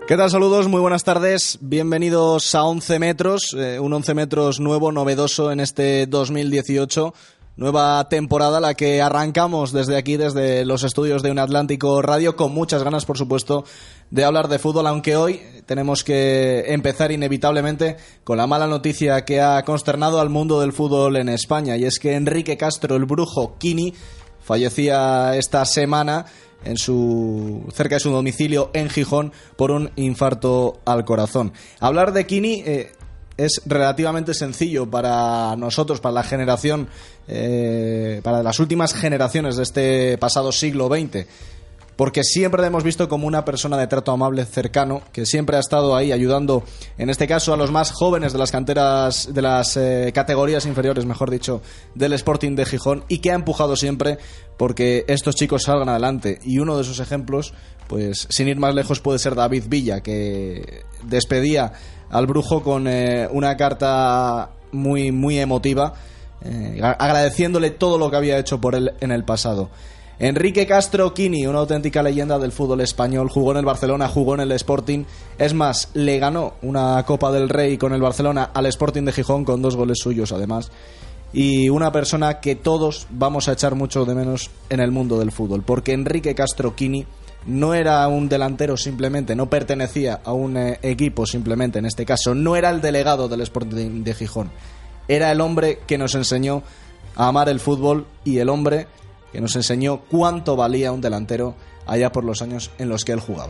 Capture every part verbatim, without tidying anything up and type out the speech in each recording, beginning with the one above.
¿Qué tal? Saludos, muy buenas tardes. Bienvenidos a once metros, eh, un once metros nuevo, novedoso en este dos mil dieciocho. Nueva temporada, la que arrancamos desde aquí, desde los estudios de Un Atlántico Radio, con muchas ganas, por supuesto, de hablar de fútbol, aunque hoy tenemos que empezar inevitablemente con la mala noticia que ha consternado al mundo del fútbol en España, y es que Enrique Castro, el brujo Quini, fallecía esta semana en su cerca de su domicilio en Gijón por un infarto al corazón. Hablar de Quini eh, es relativamente sencillo para nosotros, para la generación, eh, para las últimas generaciones de este pasado siglo veinte, porque siempre le hemos visto como una persona de trato amable, cercano, que siempre ha estado ahí ayudando, en este caso a los más jóvenes de las canteras, de las eh, categorías inferiores, mejor dicho, del Sporting de Gijón, y que ha empujado siempre porque estos chicos salgan adelante. Y uno de sus ejemplos, pues sin ir más lejos, puede ser David Villa, que despedía al brujo con eh, una carta muy, muy emotiva, eh, agradeciéndole todo lo que había hecho por él en el pasado. Enrique Castro Quini, una auténtica leyenda del fútbol español, jugó en el Barcelona, jugó en el Sporting, es más, le ganó una Copa del Rey con el Barcelona al Sporting de Gijón con dos goles suyos además, y una persona que todos vamos a echar mucho de menos en el mundo del fútbol, porque Enrique Castro Quini no era un delantero simplemente, no pertenecía a un eh, equipo simplemente, en este caso, no era el delegado del Sporting de Gijón, era el hombre que nos enseñó a amar el fútbol y el hombre que nos enseñó cuánto valía un delantero allá por los años en los que él jugaba.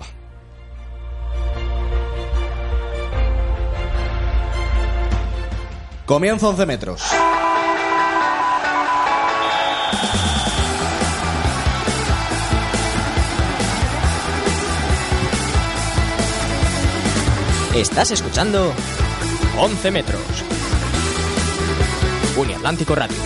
Comienza once metros. Estás escuchando once metros. Un Atlántico Radio.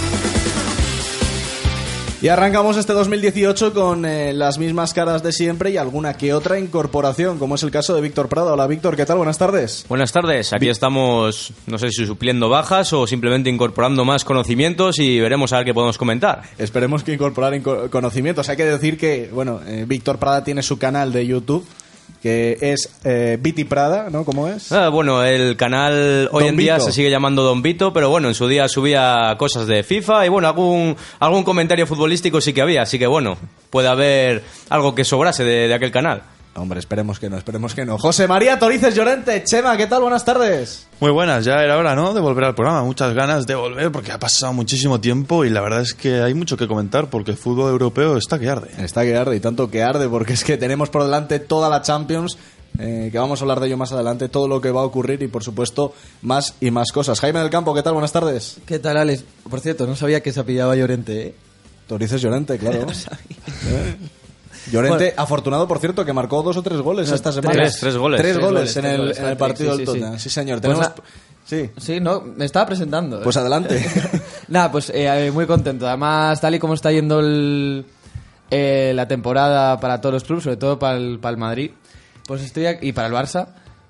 Y arrancamos este dos mil dieciocho con eh, las mismas caras de siempre y alguna que otra incorporación, como es el caso de Víctor Prada. Hola Víctor, ¿qué tal? Buenas tardes. Buenas tardes, aquí estamos, no sé si supliendo bajas o simplemente incorporando más conocimientos y veremos a ver qué podemos comentar. Esperemos que incorporar inco- conocimientos. Hay que decir que, bueno, eh, Víctor Prada tiene su canal de YouTube, que es eh, Viti Prada, ¿no? ¿Cómo es? Ah, bueno, el canal hoy Don en día Vito. se sigue llamando Don Vito, pero bueno, en su día subía cosas de FIFA y bueno, algún algún comentario futbolístico sí que había, así que bueno, puede haber algo que sobrase de, de aquel canal. Hombre, esperemos que no, esperemos que no. José María Torices Llorente, Chema, ¿qué tal? Buenas tardes. Muy buenas, ya era hora, ¿no?, de volver al programa. Muchas ganas de volver porque ha pasado muchísimo tiempo y la verdad es que hay mucho que comentar porque el fútbol europeo está que arde. Está que arde, y tanto que arde, porque es que tenemos por delante toda la Champions, eh, que vamos a hablar de ello más adelante, todo lo que va a ocurrir y, por supuesto, más y más cosas. Jaime del Campo, ¿qué tal? Buenas tardes. ¿Qué tal, Alex? Por cierto, no sabía que se apellidaba Llorente, ¿eh? Torices Llorente, claro. No sabía. ¿Eh? Llorente, bueno, afortunado, por cierto, que marcó dos o tres goles no, esta semana. Tres, tres goles. Tres, Tres goles, goles, en, tres el, goles, en el partido sí, del sí, sí. Tottenham. Sí, señor. Pues Tenemos... na- Sí. Sí, no, me estaba presentando. ¿eh? Pues adelante. Nada, pues eh, muy contento. Además, tal y como está yendo el, eh, la temporada para todos los clubes, sobre todo para el, para el Madrid, pues estoy aquí, y para el Barça,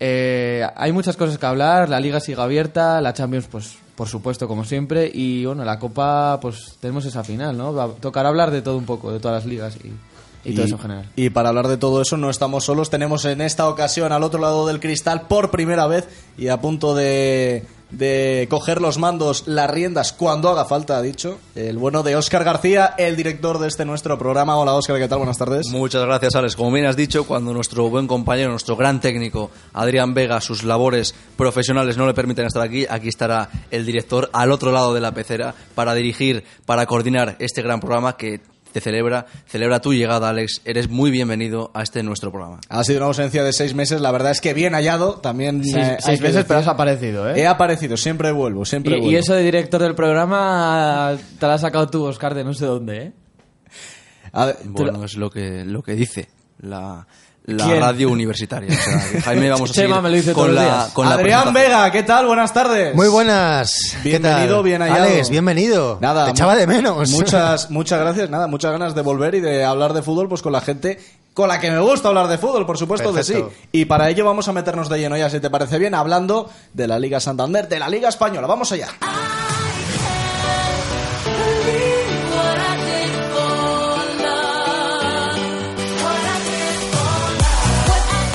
eh, hay muchas cosas que hablar. La Liga sigue abierta, la Champions, pues por supuesto, como siempre, y bueno, la Copa, pues tenemos esa final, ¿no? Va, tocará hablar de todo un poco, de todas las ligas y... Y, y todo eso en general. Y para hablar de todo eso no estamos solos, tenemos en esta ocasión al otro lado del cristal por primera vez y a punto de, de coger los mandos, las riendas cuando haga falta, ha dicho, el bueno de Óscar García, el director de este nuestro programa. Hola Óscar, ¿qué tal? Buenas tardes. Muchas gracias, Alex. Como bien has dicho, cuando nuestro buen compañero, nuestro gran técnico Adrián Vega, sus labores profesionales no le permiten estar aquí, aquí estará el director al otro lado de la pecera para dirigir, para coordinar este gran programa que te celebra, celebra tu llegada, Alex. Eres muy bienvenido a este nuestro programa. Ha sido una ausencia de seis meses, la verdad es que bien hallado, también Seis, eh, seis meses, pero has aparecido, ¿eh? He aparecido, siempre vuelvo, siempre y, vuelvo. y eso de director del programa te lo has sacado tú, Óscar, de no sé dónde, ¿eh? A ver, Bueno, es lo que, lo que dice la... La ¿Quién? radio universitaria. O sea, que Jaime, vamos a seguir Chema me lo dice todos con los la, días. con la Adrián presentación. Vega, ¿qué tal? Buenas tardes. Muy buenas. ¿Qué Bienvenido, tal? bien hallado. Alex, bienvenido. Nada, Te echaba mu- de menos. Muchas, muchas gracias. Nada, muchas ganas de volver y de hablar de fútbol, pues con la gente con la que me gusta hablar de fútbol, por supuesto que sí. Perfecto. Y para ello vamos a meternos de lleno ya, si te parece bien, hablando de la Liga Santander, de la Liga Española. Vamos allá.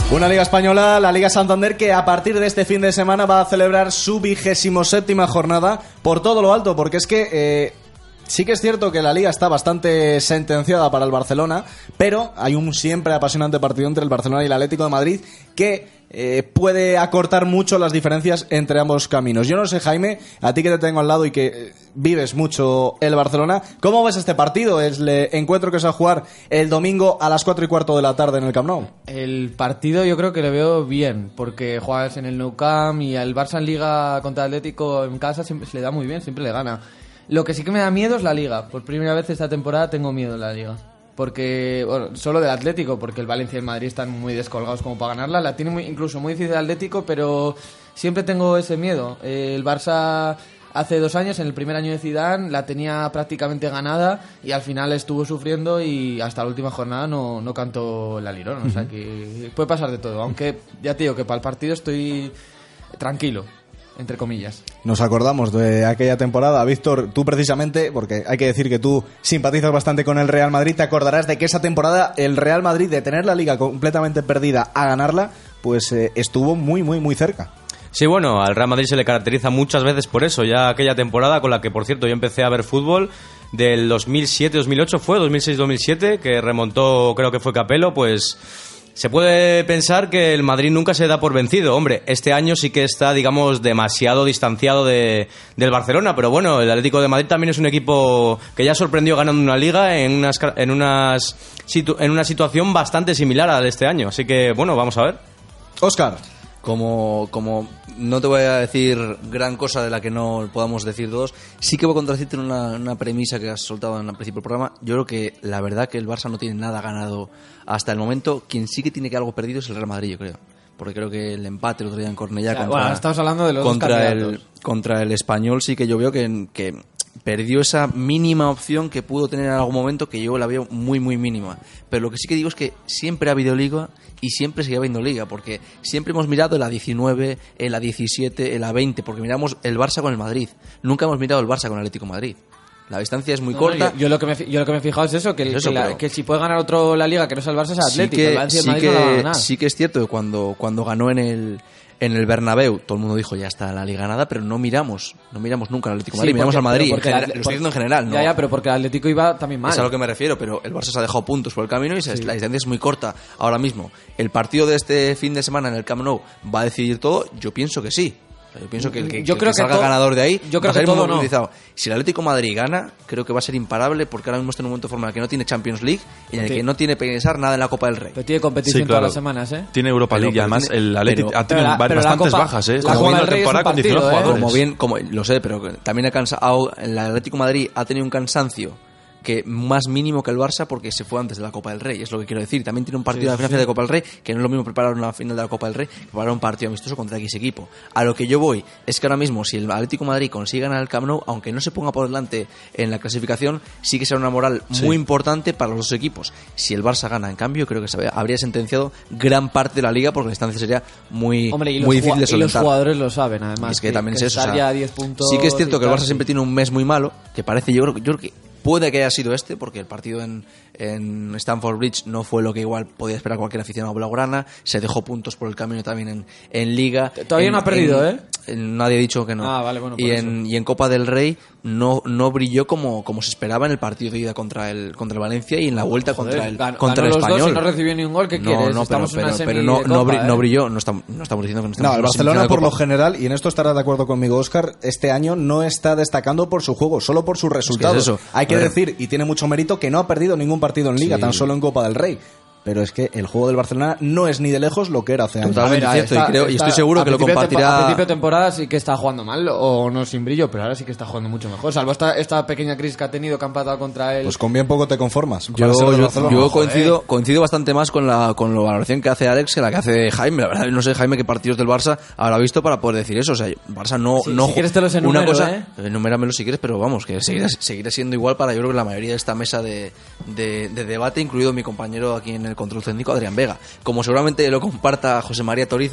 Una Liga Española, la Liga Santander, que a partir de este fin de semana va a celebrar su vigésimo séptima jornada por todo lo alto, porque es que eh, sí que es cierto que la Liga está bastante sentenciada para el Barcelona, pero hay un siempre apasionante partido entre el Barcelona y el Atlético de Madrid que eh, puede acortar mucho las diferencias entre ambos caminos. Yo no sé, Jaime, a ti que te tengo al lado y que eh, vives mucho el Barcelona, ¿cómo ves este partido? Es el encuentro que se va a jugar el domingo a las cuatro y cuarto de la tarde en el Camp Nou. El partido yo creo que lo veo bien, porque juegas en el Nou Camp y al Barça en Liga contra el Atlético en casa siempre se le da muy bien, siempre le gana. Lo que sí que me da miedo es la Liga. Por primera vez esta temporada tengo miedo en la Liga. Porque, bueno, solo del Atlético, porque el Valencia y el Madrid están muy descolgados como para ganarla. La tiene muy, incluso muy difícil el Atlético, pero siempre tengo ese miedo. Eh, el Barça hace dos años, en el primer año de Zidane, la tenía prácticamente ganada y al final estuvo sufriendo y hasta la última jornada no, no cantó la lirona. O sea que puede pasar de todo. Aunque ya te digo que para el partido estoy tranquilo, entre comillas. Nos acordamos de aquella temporada, Víctor, tú precisamente, porque hay que decir que tú simpatizas bastante con el Real Madrid, te acordarás de que esa temporada el Real Madrid, de tener la Liga completamente perdida a ganarla, pues eh, estuvo muy, muy, muy cerca. Sí, bueno, al Real Madrid se le caracteriza muchas veces por eso. Ya aquella temporada con la que, por cierto, yo empecé a ver fútbol del dos mil siete dos mil ocho, fue dos mil seis dos mil siete, que remontó, creo que fue Capello, pues se puede pensar que el Madrid nunca se da por vencido. Hombre, este año sí que está, digamos, demasiado distanciado de, del Barcelona, pero bueno, el Atlético de Madrid también es un equipo que ya sorprendió ganando una liga en, unas, en, unas, situ, en una situación bastante similar a la de este año. Así que, bueno, vamos a ver. Óscar. Como, como no te voy a decir gran cosa de la que no podamos decir todos, sí que voy a contradecirte en una, una premisa que has soltado en el principio del programa. Yo creo que la verdad que el Barça no tiene nada ganado hasta el momento. Quien sí que tiene que algo perdido es el Real Madrid, yo creo. Porque creo que el empate el otro día en Cornellá, o sea, contra, bueno, estamos hablando de los contra, el, contra el Español, sí que yo veo que, que perdió esa mínima opción que pudo tener en algún momento, que yo la veo muy, muy mínima. Pero lo que sí que digo es que siempre ha habido liga y siempre sigue habiendo liga, porque siempre hemos mirado el A diecinueve, el A diecisiete, el A veinte, porque miramos el Barça con el Madrid. Nunca hemos mirado el Barça con el Atlético de Madrid. La distancia es muy no, corta. No, yo, yo, lo que me, yo lo que me he fijado es eso, que, el, eso, que, la, que si puede ganar otro la Liga que no sea el Barça es el Atlético. Sí que, el Valencia, sí, el Madrid que, no la va a ganar. sí que es cierto que cuando, cuando ganó en el, en el Bernabéu, todo el mundo dijo ya está la Liga ganada, pero no miramos, no miramos nunca al Atlético de Madrid, Sí, miramos porque, al Madrid. porque, General, porque, lo estoy diciendo en general, ¿no? Ya, ya, pero porque el Atlético iba también mal. Es a lo que me refiero, pero el Barça se ha dejado puntos por el camino y sí. La distancia es muy corta ahora mismo. ¿El partido de este fin de semana en el Camp Nou va a decidir todo? Yo pienso que sí. Yo pienso que el que, yo que, creo que salga que to- ganador de ahí yo creo va a ser que todo muy no. utilizado. Si el Atlético de Madrid gana, creo que va a ser imparable, porque ahora mismo está en un momento de forma en el que no tiene Champions League y en el Sí. que no tiene que pensar nada en la Copa del Rey. Pero tiene competición Sí, claro. todas las semanas, ¿eh? Tiene Europa Pero- League y pero además tiene- el Atlético pero- ha tenido pero la- ba- pero la bastantes Copa- bajas, ¿eh? la Está Copa jugando del la Rey es un temporada con diecinueve partido, ¿eh? jugadores. Como bien, como lo sé, pero que también ha cansa- ha- el Atlético de Madrid ha tenido un cansancio que más mínimo que el Barça porque se fue antes de la Copa del Rey, es lo que quiero decir. También tiene un partido Sí, de la sí, final sí. de Copa del Rey, que no es lo mismo preparar una final de la Copa del Rey que preparar un partido amistoso contra X equipo. A lo que yo voy es que ahora mismo si el Atlético de Madrid consigue ganar el Camp Nou, aunque no se ponga por delante en la clasificación, sí que será una moral Sí. muy importante para los dos equipos. Si el Barça gana, en cambio, creo que se habría sentenciado gran parte de la liga porque la distancia sería muy, Hombre, y los, muy difícil de ju- y los solventar. jugadores lo saben, además. Y es que, también es eso. estar O sea, ya a diez puntos sí que es cierto y que el tal, Barça sí. siempre tiene un mes muy malo, que parece, yo creo, yo creo que puede que haya sido este, porque el partido en, en Stamford Bridge no fue lo que igual podía esperar cualquier aficionado blaugrana, se dejó puntos por el camino también en, en Liga. Todavía En- no ha perdido, en- ¿eh? en- nadie ha dicho que no. Ah, vale, bueno, y, por en, y en Copa del Rey no, no brilló como, como se esperaba en el partido de ida contra el, contra el Valencia y en la vuelta Joder, contra el, ganó- contra ganó el los dos Español. y no recibió ni un gol, ¿qué no, quieres? no, pero, Estamos en una pero, semi pero no, de no, Copa, bri- ¿eh? no brilló, no estamos, no estamos diciendo que no estamos No, en el una Barcelona semifinal de por lo Copa. general, y en esto estarás de acuerdo conmigo, Óscar, este año no está destacando por su juego, solo por sus resultados. es eso. Hay que A ver. decir, y tiene mucho mérito, que no ha perdido ningún partido en Liga, Sí. tan solo en Copa del Rey. Pero es que el juego del Barcelona no es ni de lejos lo que era hace años. Totalmente A ver, cierto, está- y, creo, y está- estoy seguro a que lo principio de tempo- compartirá. A principio de temporada sí que está jugando mal, o no sin brillo, pero ahora sí que está jugando mucho mejor. Salvo esta, esta pequeña crisis que ha tenido, que ha empatado contra él. Pues con bien poco te conformas. Yo, para ser del yo, Barcelona. yo Joder. coincido, coincido bastante más con la, con la valoración que hace Alex que la que hace Jaime. La verdad, no sé, Jaime, qué partidos del Barça habrá visto para poder decir eso. O sea, Barça no. Sí, no si quieres te los una enumero, cosa, ¿eh? enuméramelo si quieres, pero vamos, que seguirá, seguirá siendo igual para yo creo que la mayoría de esta mesa de, de, de debate, incluido mi compañero aquí en el control técnico, Adrián Vega. Como seguramente lo comparta José María Torices,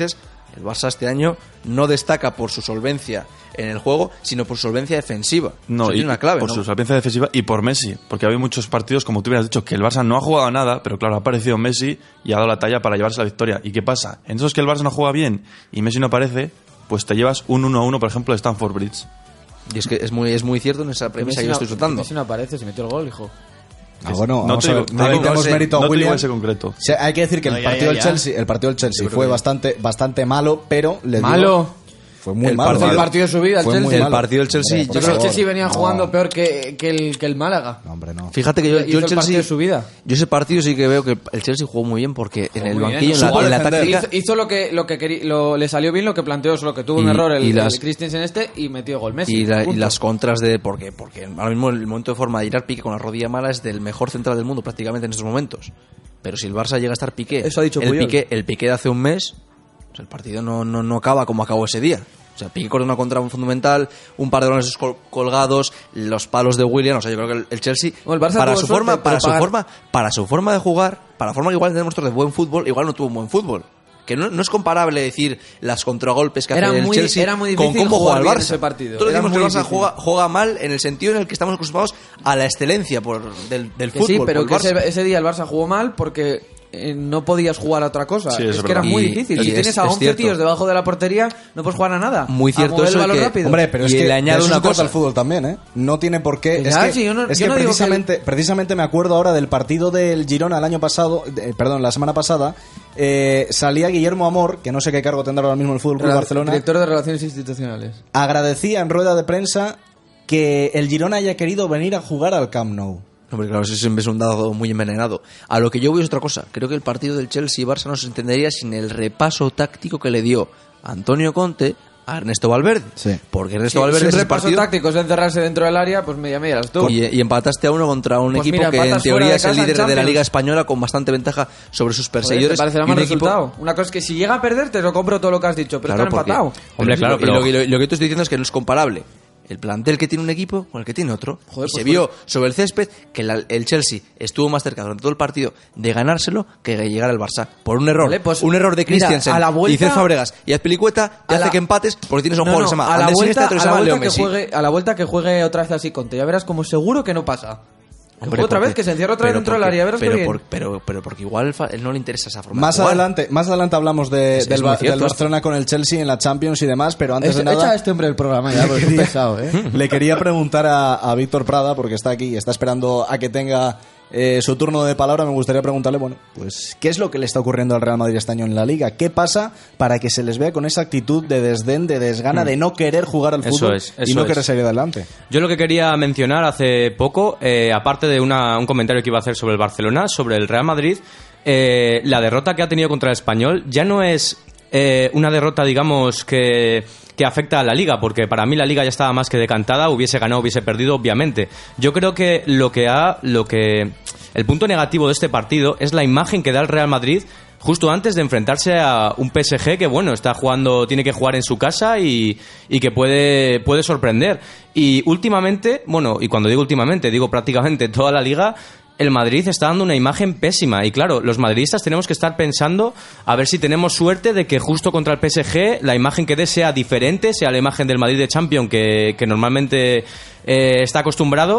El Barça este año no destaca por su solvencia en el juego, sino por su solvencia defensiva. No, Eso y tiene una clave, por ¿no? su solvencia defensiva y por Messi, porque ha habido muchos partidos, como tú hubieras dicho, que el Barça no ha jugado nada, pero claro, ha aparecido Messi y ha dado la talla para llevarse la victoria. ¿Y qué pasa? En esos que el Barça no juega bien y Messi no aparece, pues te llevas un uno a uno, por ejemplo, de Stamford Bridge. Y es que es muy, es muy cierto en esa premisa que yo estoy soltando. Messi no aparece, se metió el gol, hijo. Ah, bueno, No vamos te a digo- ver, no no digo- le demos no sé, mérito a no te digo William. ese concreto. O sea, hay que decir que No, el ya, partido ya, del ya. Chelsea, el partido del Chelsea fue bastante, bastante malo, pero le dio- Malo. fue muy El malo. partido- el partido de su vida, el Fue muy Chelsea. El malo. partido del Chelsea, Hombre, yo por Yo creo que el favor. Chelsea venía No. jugando peor que, que, el, que el Málaga. No, hombre, no. Fíjate que yo, Hizo yo el el partido Chelsea... de su vida. Yo ese partido sí que veo que el Chelsea jugó muy bien porque en el Muy bien, banquillo, en la, supo en la defender. táctica... Hizo, hizo lo que lo que quería, lo, le salió bien lo que planteó, solo que tuvo un Y- error el, y las- el Christensen este y metió gol Messi. Y, la- y punto. las contras de... Porque, porque ahora mismo el momento de forma de ir al Piqué con la rodilla mala es del mejor central del mundo prácticamente en estos momentos. Pero si el Barça llega a estar Piqué... Eso ha dicho el Puyol. Piqué, el Piqué de hace un mes, pues el partido no, no, no acaba como acabó ese día. O sea, Piqué con una contra fundamental, un par de balones col- colgados, los palos de William. O sea, yo creo que el, el Chelsea, Bueno, el Barça para tuvo su suerte, forma, pero para su pagar- forma, para su forma de jugar, para la forma que igual tenemos nosotros de buen fútbol, igual no tuvo un buen fútbol. Que no, no es comparable decir las contragolpes que Era hace el muy- Chelsea era muy con difícil cómo juega jugar el bien Barça. ese partido. Todos Era decimos que el muy Barça difícil. juega, juega mal en el sentido en el que estamos acostumbrados a la excelencia por, del, del Que fútbol. sí, pero por que el Barça. ese, ese día el Barça jugó mal porque eh, no podías jugar a otra cosa. Sí, es es que era verdad. muy Y- difícil. y Si es- tienes a es once cierto. tíos debajo de la portería, no puedes jugar a nada. Muy cierto a mover eso el y balón que- rápido. Hombre, pero es Y que le añado de eso una se trata cosa. el fútbol también, ¿eh? No tiene por qué. Que Es ya, que, sí, yo no- es yo que no digo que precisamente, precisamente me acuerdo ahora del partido del Girona el año pasado, eh, perdón, la semana pasada, eh, salía Guillermo Amor, que no sé qué cargo tendrá ahora mismo el Fútbol Club Rela- Barcelona, Director de Relaciones Institucionales. agradecía en rueda de prensa que el Girona haya querido venir a jugar al Camp Nou. Hombre, claro, eso siempre es un dado muy envenenado. A lo que yo voy es otra cosa. Creo que el partido del Chelsea y Barça no se entendería sin el repaso táctico que le dio Antonio Conte a Ernesto Valverde. Sí. Porque Ernesto Sí, Valverde si es un el repaso partido... táctico es encerrarse dentro del área, pues media media las tú. Y, y empataste a uno contra un Pues equipo mira, que en empatas fuera teoría de es el casa en líder de la Champions. Liga Española con bastante ventaja sobre sus Joder, perseguidores. ¿te parecerá y un mal equipo- resultado? Una cosa es que si llega a perder, te lo compro todo lo que has dicho, pero Claro, están porque- empatados. Hombre, y claro, lo- y pero- lo, y lo- y lo que te estoy diciendo es que no es comparable el plantel que tiene un equipo con el que tiene otro. Joder, y pues se vio sobre el césped que la- el Chelsea estuvo más cerca durante todo el partido de ganárselo que de llegar al Barça. Por un error. Vale, pues, un error de mira, Christensen a la vuelta- y Cesc Fabregas y Azpilicueta te a hace la- que empates porque tienes un No, jugador no, que se llama a la Andrés vuelta, Iniesta y otro que a se la llama vuelta Leo que Messi. juegue, a la vuelta que juegue otra vez así Conte, ya verás como seguro que no pasa. Hombre, otra porque- vez que se encierra otra vez pero dentro del porque- área, verás pero, qué bien. por- pero, pero porque igual fa- él no le interesa esa forma Más de jugar. adelante, más adelante hablamos de- Es- del, es muy Ba- cierto del Barcelona con el Chelsea en la Champions y demás, pero antes Echa- de nada... Echa a este hombre el programa ya, porque es un pesado, ¿eh? Le quería preguntar a, a Víctor Prada, porque está aquí y está esperando a que tenga eh, su turno de palabra. Me gustaría preguntarle, bueno, pues, ¿qué es lo que le está ocurriendo al Real Madrid este año en la Liga? ¿Qué pasa para que se les vea con esa actitud de desdén, de desgana, de no querer jugar al Eso fútbol es, y eso no es. querer seguir adelante? Yo lo que quería mencionar hace poco, eh, aparte de una- un comentario que iba a hacer sobre el Barcelona, sobre el Real Madrid, eh, la derrota que ha tenido contra el Español ya no es eh, una derrota, digamos, que, que afecta a la Liga, porque para mí la Liga ya estaba más que decantada, hubiese ganado, hubiese perdido, obviamente. Yo creo que lo que ha... Lo que, el punto negativo de este partido es la imagen que da el Real Madrid justo antes de enfrentarse a un P S G que, bueno, está jugando, tiene que jugar en su casa y, y que puede, puede sorprender. Y últimamente, bueno, y cuando digo últimamente, digo prácticamente toda la Liga, el Madrid está dando una imagen pésima. Y claro, los madridistas tenemos que estar pensando a ver si tenemos suerte de que justo contra el P S G la imagen que dé sea diferente, sea la imagen del Madrid de Champions que, que normalmente eh, está acostumbrado.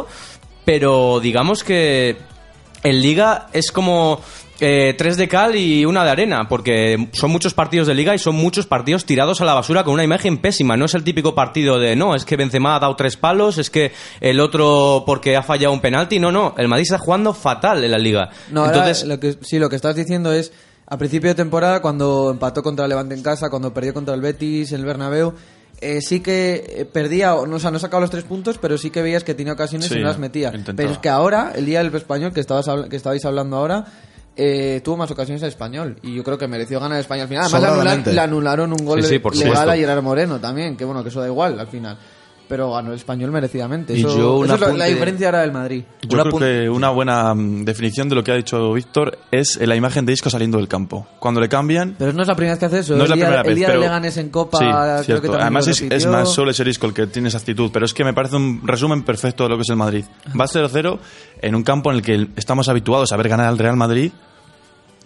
Pero digamos que en Liga es como eh, tres de cal y una de arena, porque son muchos partidos de Liga y son muchos partidos tirados a la basura con una imagen pésima. No es el típico partido de, no, es que Benzema ha dado tres palos, es que el otro porque ha fallado un penalti. No, no, el Madrid está jugando fatal en la Liga. No, ahora Entonces, lo que, sí, lo que estás diciendo es, a principio de temporada, cuando empató contra el Levante en casa, cuando perdió contra el Betis en el Bernabéu, eh, sí que eh, perdía, o no, o sea, no sacaba los tres puntos, pero sí que veías que tenía ocasiones Sí, y no las metía. intentaba. Pero es que ahora, el día del Español, que, estabas, habl- que estabais hablando ahora, eh, tuvo más ocasiones el Español, y yo creo que mereció ganar el Español al final. Además, le, Sobradamente. anulan- le anularon un gol Sí, sí, por legal supuesto. a Gerard Moreno también, que bueno, que eso da igual al final. Pero ganó el Español merecidamente. Y Eso, yo un eso es la- la apunte- diferencia ahora del Madrid. Yo Un creo apun- que una buena mm, definición de lo que ha dicho Víctor es la imagen de Isco saliendo del campo. Cuando le cambian... Pero no es la primera vez que hace eso. No es la el día, primera el vez, día pero... de Leganés en Copa, Sí, creo cierto. que también Además lo es, es repitió. más solo ser Isco el que tiene esa actitud, pero es que me parece un resumen perfecto de lo que es el Madrid. Va cero cero en un campo en el que estamos habituados a ver ganar al Real Madrid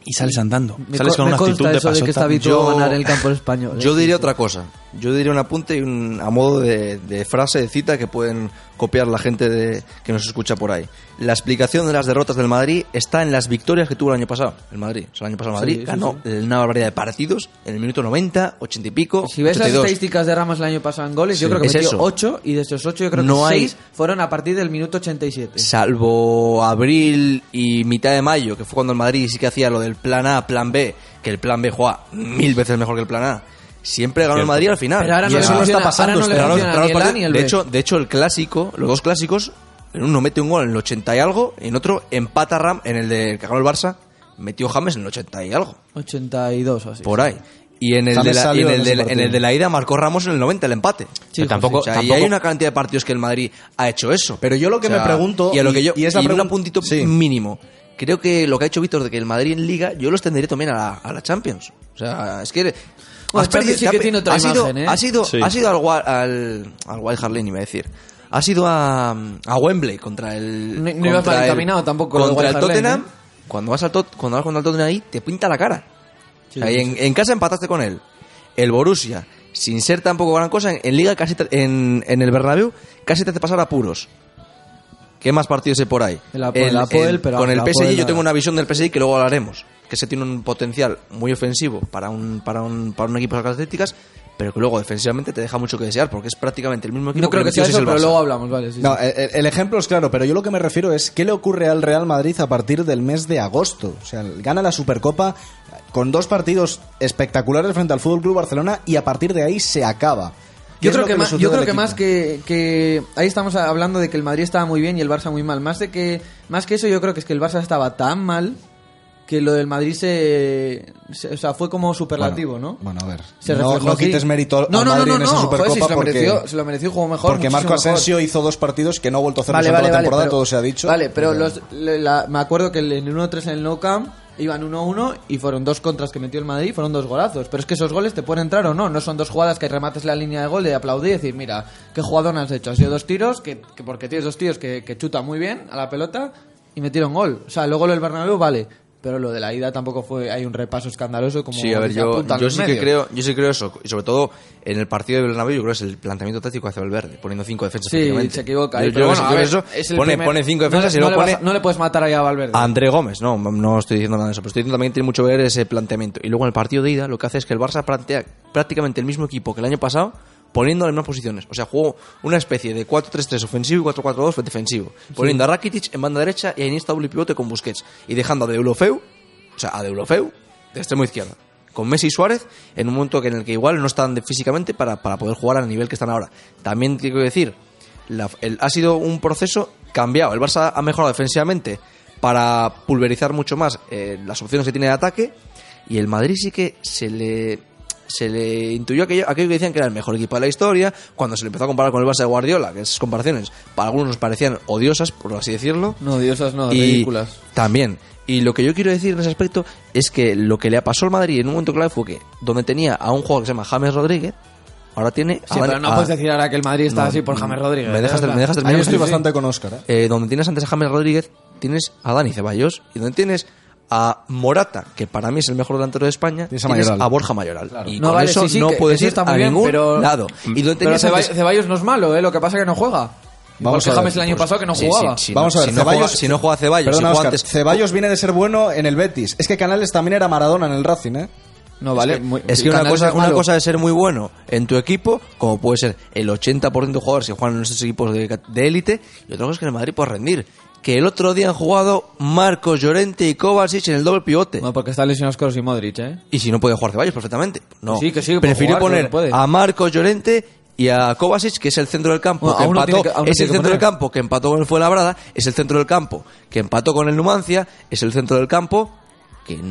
y sales andando. Me sales co- con me una consta actitud de eso de que está pasota. habituado a Yo- ganar el campo español. Yo ¿eh? diría otra cosa. Yo diría un apunte y un, a modo de, de frase, de cita que pueden copiar la gente de, que nos escucha por ahí. La explicación de las derrotas del Madrid está en las victorias que tuvo el año pasado. El Madrid. O sea, el año pasado el Madrid Sí, sí, ganó sí. una barbaridad de partidos en el minuto noventa, ochenta y pico, Si ves las ochenta y dos. estadísticas de Ramos el año pasado en goles, yo Sí, creo que es metió eso. ocho y de esos ocho yo creo No que hay- seis fueron a partir del minuto ochenta y siete. Salvo abril y mitad de mayo, que fue cuando el Madrid sí que hacía lo del plan A, plan B, que el plan B juega mil veces mejor que el plan A. Siempre ganó el Madrid al final. Pero ahora Y no le eso no funciona- está pasando. ahora no le Pero funciona pero ni el los A partidos- ni el de B. hecho, de hecho, el clásico, los dos clásicos, en uno mete un gol en el ochenta y algo, y en otro empata Ram, en el de que ganó el Barça, metió James en el ochenta y algo, ochenta y dos o así. por ahí. Y en el, James de la, y salió en, en el ese de la, en partido. el de la ida marcó Ramos en el noventa el empate. Sí, Pero tampoco, O sea, y tampoco- hay una cantidad de partidos que el Madrid ha hecho eso. Pero yo lo que O sea, me pregunto, y a lo que y- yo y es la y un pregun- puntito sí. mínimo. Creo que lo que ha hecho Víctor de que el Madrid en Liga, yo lo extendería también a la, a la Champions. O sea, es que Bueno, has perdido- Champions sí te ha que pe- tiene otra ha sido, imagen, ¿eh? ha sido, Sí. ha sido al, Wa- al, al Wild Hart Lane, iba a decir. Ha sido a, a Wembley contra el. No- no ibas contra mal el- encaminado tampoco lo de Contra el Wild Hart Lane, Tottenham. ¿eh? Cuando vas al Tot- cuando vas contra el Tottenham ahí, te pinta la cara. Sí, O sea, y sí, en, en casa empataste con él. El Borussia, sin ser tampoco gran cosa, en, en Liga casi te- en, en el Bernabéu casi te hace pasar apuros. ¿Qué más partidos hay por ahí? El Apoel, el Apoel, pero con el el P S G Apoel yo nada. tengo una visión del P S G que luego hablaremos. Que se tiene un potencial muy ofensivo para un, para un, para un equipo de esas características, pero que luego defensivamente te deja mucho que desear porque es prácticamente el mismo equipo No creo le que sea metió seis eso, el pero Barça. luego hablamos, vale. sí, No, sí. el, el ejemplo es claro, pero yo lo que me refiero es ¿qué le ocurre al Real Madrid a partir del mes de agosto? O sea, gana la Supercopa con dos partidos espectaculares frente al F C Barcelona y a partir de ahí se acaba. ¿Qué Yo es creo lo que, le más, sucede yo creo al que equipo? más que, que ahí estamos hablando de que el Madrid estaba muy bien y el Barça muy mal. Más de que más que eso yo creo que es que el Barça estaba tan mal que lo del Madrid se, se- o sea, fue como superlativo, Bueno, ¿no? Bueno, a ver. Se no, reflejó no así. quites mérito No, al no, no, Madrid no, en esa no, Supercopa joder, si se lo porque, mereció, se lo mereció y jugó mejor. porque Marco muchísimo mejor. Asensio hizo dos partidos que no ha vuelto a hacer Vale, en vale, toda la vale, temporada, pero- todo se ha dicho. Vale, pero Pero- los, le- la- me acuerdo que en el uno tres en el Nou Camp iban uno uno y fueron dos contras que metió el Madrid, fueron dos golazos. Pero es que esos goles te pueden entrar o no. No son dos jugadas que remates la línea de gol de aplaudir y decir, mira, qué jugadón has hecho. Ha sido dos tiros, que, que porque tienes dos tíos que, que chutan muy bien a la pelota y metieron gol. O sea, luego lo del Bernabéu, vale. Pero lo de la ida tampoco fue, hay un repaso escandaloso como Sí, a ver, se yo, apuntan yo los sí que medios. creo, yo sí creo eso, y sobre todo en el partido de Bernabéu, yo creo que es el planteamiento táctico hacia Valverde, poniendo cinco defensas. Sí, prácticamente. se equivoca. Yo, ahí, yo pero creo bueno, que a ver, eso, es el pone, primer- pone cinco no defensas le- y no luego le pone vas a- no le puedes matar ahí a Valverde. a André Gómez, no, no estoy diciendo nada de eso, pero estoy diciendo también que tiene mucho que ver ese planteamiento. Y luego en el partido de ida lo que hace es que el Barça plantea prácticamente el mismo equipo que el año pasado, poniendo las mismas posiciones. O sea, jugó una especie de cuatro tres tres ofensivo y cuatro cuatro dos defensivo. Poniendo a Rakitic en banda derecha y a Iniesta doble pivote con Busquets. Y dejando a Deulofeu, o sea, a Deulofeu de extremo izquierda. Con Messi y Suárez en un momento en el que igual no están de- físicamente para, para poder jugar al nivel que están ahora. También quiero decir, la- el- ha sido un proceso cambiado. El Barça ha mejorado defensivamente para pulverizar mucho más eh, las opciones que tiene de ataque y el Madrid sí que se le se le intuyó aquello, aquello que decían que era el mejor equipo de la historia cuando se le empezó a comparar con el Barça de Guardiola, que esas comparaciones para algunos nos parecían odiosas, por así decirlo. No, diosas no, Y ridículas. también. Y lo que yo quiero decir en ese aspecto es que lo que le pasó al Madrid en un momento clave fue que donde tenía a un jugador que se llama James Rodríguez, ahora tiene Sí, a pero no a- puedes decir ahora que el Madrid está No, así por James Rodríguez. me dejas ¿eh? ter- me dejas Ahí terminar. estoy Sí, sí. bastante con Óscar, ¿eh? Eh, donde tienes antes a James Rodríguez, tienes a Dani Ceballos. Y donde tienes a Morata, que para mí es el mejor delantero de España, Tienes a tienes Mayoral. a Borja Mayoral. Y No, con vale, eso sí, sí, no que- puedes que sí ir está a muy bien, ningún pero- lado. Y donde Pero tenías Ceballos, antes- Ceballos no es malo, ¿eh? Lo que pasa es que no juega. Vamos Vamos que a ver, James el año pues, pasado que no sí, jugaba. sí, sí, Vamos no, a ver, si no Ceballos, juega- si no juega Ceballos, Perdona, si juega Óscar, antes- Ceballos viene de ser bueno en el Betis. Es que Canales también era Maradona en el Racing, ¿eh? No, vale. Es que, muy- es que una, Canales cosa, es una malo. cosa es ser muy bueno en tu equipo, como puede ser el ochenta por ciento de jugadores que juegan en estos equipos de de élite, y otra cosa es que en el Madrid puedes rendir. Que el otro día han jugado Marcos Llorente y Kovacic en el doble pivote. No, porque están lesionados Kroos y Modric, ¿eh? Y si no puede jugar Ceballos perfectamente. No. Sí, que sí, que puede Prefirió jugar, poner que puede. a Marcos Llorente y a Kovacic, que es el centro del campo, Bueno, que a uno empató, tiene que- a uno es el tiene que centro del poner. campo que empató con el Fuenlabrada, es el centro del campo que empató con el Numancia, es el centro del campo que no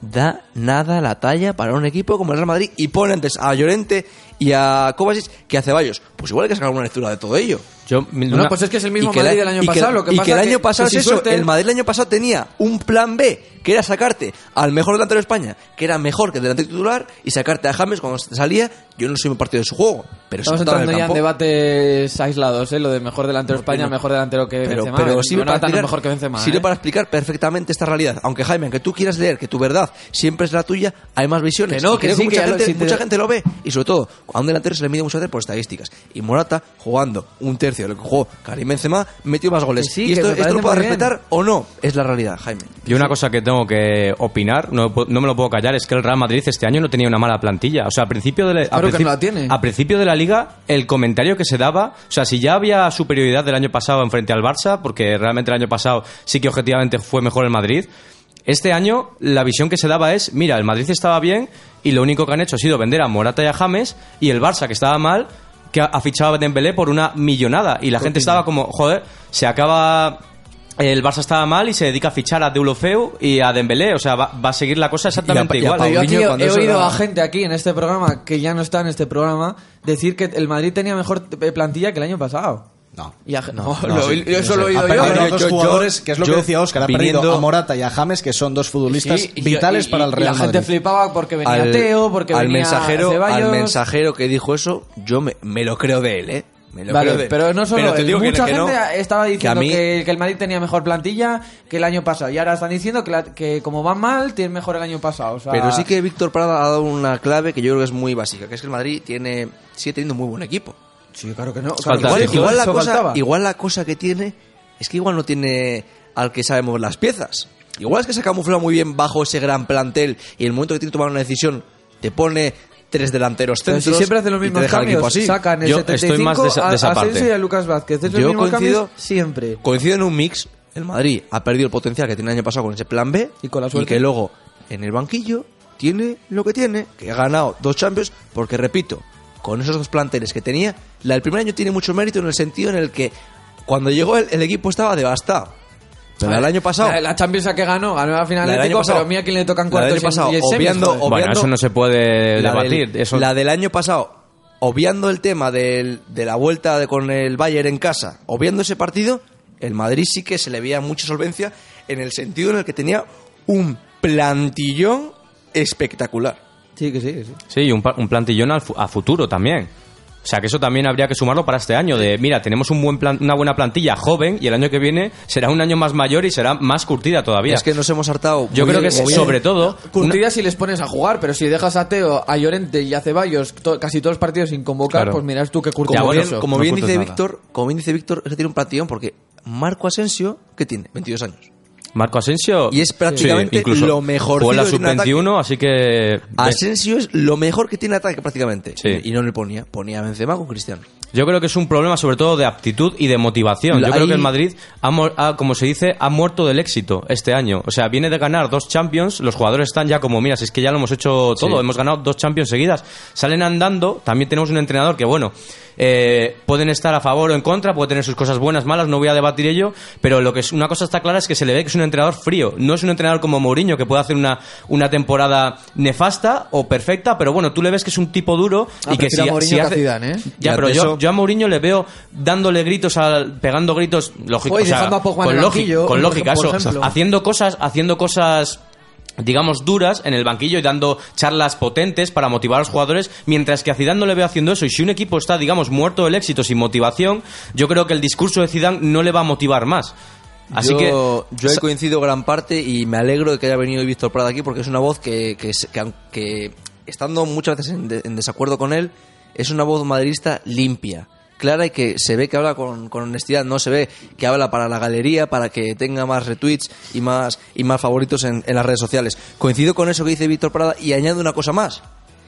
da nada la talla para un equipo como el Real Madrid y pone antes a Llorente y a Kovacic que a Ceballos. Pues igual hay que sacar una lectura de todo ello. Yo, Bueno, una- pues es que es el mismo Y que Madrid la- del año y que- pasado. Lo que y pasa que el año que- pasado que es sin eso. suerte- El Madrid el año pasado tenía un plan B, que era sacarte al mejor delantero de España, que era mejor que el delantero titular, y sacarte a James cuando se te salía. Yo no soy un partido de su juego, pero Estamos se notaba entrando en el ya en campo. debates aislados, ¿eh? Lo de mejor delantero de ¿Por qué España, no? mejor delantero que pero, Benzema. pero ¿eh? sirve, No para tan explicar, mejor que Benzema, sirve ¿eh? para explicar perfectamente esta realidad. Aunque, Jaime, aunque tú quieras leer que tu verdad siempre es la tuya, hay más visiones. Que no, Y que creo sí, mucha, que ya lo- gente, si te- mucha gente lo ve. Y sobre todo, a un delantero se le mide muchas veces por estadísticas. Y Morata, jugando un tercio de lo que jugó Karim Benzema, metió más goles. Que sí, y que esto, me esto parece lo puedo muy bien. respetar o no, es la realidad, Jaime. Yo una cosa que tengo que opinar, no, pu- no me lo puedo callar, es que el Real Madrid este año no tenía una mala plantilla. O sea, al principio de la, Claro al que principio- no la tiene. a principio de la liga, el comentario que se daba, o sea, si ya había superioridad del año pasado en frente al Barça, porque realmente el año pasado sí que objetivamente fue mejor el Madrid, este año la visión que se daba es, mira, el Madrid estaba bien y lo único que han hecho ha sido vender a Morata y a James, y el Barça, que estaba mal, que ha ha fichado a Dembélé por una millonada, y la gente estaba como, joder, se acaba... El Barça estaba mal y se dedica a fichar a Deulofeu y a Dembélé, o sea, va, va a seguir la cosa exactamente Y a- y a igual. Pero yo aquí Paulinho, he, cuando he eso oído era- a gente aquí en este programa, que ya no está en este programa, decir que el Madrid tenía mejor eh, plantilla que el año pasado. No. Y a- no, no, lo- sí, eso no lo he sé. oído Ha perdido yo. a ¿eh? dos yo- yo- jugadores, que es lo yo que decía Óscar, ha viniendo- perdido a Morata y a James, que son dos futbolistas Sí, y- vitales y- para el y Real la gente Madrid. flipaba porque venía Al- Teo, porque al venía mensajero, Ceballos. al mensajero que dijo eso, yo me, me lo creo de él, ¿eh? Me lo Vale, creo de él. pero no solo Pero te él, digo que- mucha que no, gente estaba diciendo que que, a mí- que el Madrid tenía mejor plantilla que el año pasado, y ahora están diciendo que, la- que como van mal, tienen mejor el año pasado. O sea, Pero sí que Víctor Prada ha dado una clave que yo creo que es muy básica, que es que el Madrid tiene sigue teniendo muy buen equipo. Sí, claro que no. Falta Igual, Eso- igual la eso cosa, faltaba. igual la cosa que tiene es que igual no tiene al que sabe mover las piezas. Igual es que se ha camuflado muy bien bajo ese gran plantel y en el momento que tiene que tomar una decisión te pone tres delanteros Pero centros si siempre hacen los y te mismos deja el equipo cambios, así. sacan el Yo setenta y cinco estoy más de esa- a- de esa a Asensio parte. y a Lucas Vázquez. Es los Yo mismos coincido- cambios siempre. Coincido en un mix. El Madrid ha perdido el potencial que tenía el año pasado con ese plan B Y con la suerte. que luego en el banquillo tiene lo que tiene, que ha ganado dos Champions, porque repito, con esos dos planteles que tenía, la del primer año tiene mucho mérito en el sentido en el que cuando llegó el, el equipo estaba devastado. Pero A el ver, año pasado, La, la Champions a que ganó, ganó la final La del año Atlético, pasado. pero mira quién le tocan La del cuartos año y en- pasado, y en semis, obviando- joder. Bueno, obviando- eso no se puede la debatir. del, eso... la del año pasado, obviando el tema del- de la vuelta de- con el Bayern en casa, obviando ese partido, el Madrid sí que se le veía mucha solvencia en el sentido en el que tenía un plantillón espectacular. Sí, que sí, que sí. Sí, un, pa- un plantillón al fu- a futuro también. O sea, que eso también habría que sumarlo para este año. De, mira, tenemos un buen plan- una buena plantilla joven y el año que viene será un año más mayor y será más curtida todavía. Es que nos hemos hartado. Yo muy creo que bien, es, muy bien. sobre todo... Curtida una- si les pones a jugar, pero si dejas a Teo, a Llorente y a Ceballos to- casi todos los partidos sin convocar, Claro. pues miras tú qué Como curtida. Ya, bueno, bien, eso, como no bien ocultes dice nada. Víctor, como bien dice Víctor, es que tiene un plantillón porque Marco Asensio, ¿qué tiene? veintidós años. Marco Asensio... Y es prácticamente incluso lo mejorcito jugó en la de un sub veintiuno, así que... Asensio es lo mejor que tiene ataque prácticamente. Sí. Y no le ponía, ponía a Benzema con Cristiano. Yo creo que es un problema sobre todo de aptitud y de motivación. Yo La- creo ahí- que el Madrid, ha, mu- ha, como se dice, ha muerto del éxito este año. O sea, viene de ganar dos Champions, los jugadores están ya como, mira, si es que ya lo hemos hecho todo, Sí. hemos ganado dos Champions seguidas. Salen andando, también tenemos un entrenador que, bueno, eh, pueden estar a favor o en contra, puede tener sus cosas buenas, malas, no voy a debatir ello, pero lo que es una cosa está clara es que se le ve que es un entrenador frío. No es un entrenador como Mourinho, que puede hacer una, una temporada nefasta o perfecta, pero bueno, tú le ves que es un tipo duro Ah, y que prefiero si, a Mourinho si que a hace... Zidane, ¿eh? Ya, Ya, pero de yo, eso- yo a Mourinho le veo dándole gritos, al, pegando gritos, lógico, Joder, o sea, dejando a Pogba en con, el lógica- banquillo, con por lógica, ejemplo, eso, por ejemplo. haciendo cosas, haciendo cosas digamos duras en el banquillo y dando charlas potentes para motivar a los jugadores, mientras que a Zidane no le veo haciendo eso. Y si un equipo está, digamos, muerto del éxito, sin motivación, yo creo que el discurso de Zidane no le va a motivar más. Así yo, que yo he coincidido gran parte y me alegro de que haya venido Víctor Prada aquí porque es una voz que, que, que aunque estando muchas veces en, de- en desacuerdo con él, es una voz madridista limpia, clara y que se ve que habla con, con honestidad, no se ve que habla para la galería, para que tenga más retweets y más, y más favoritos en, en las redes sociales. Coincido con eso que dice Víctor Prada y añado una cosa más.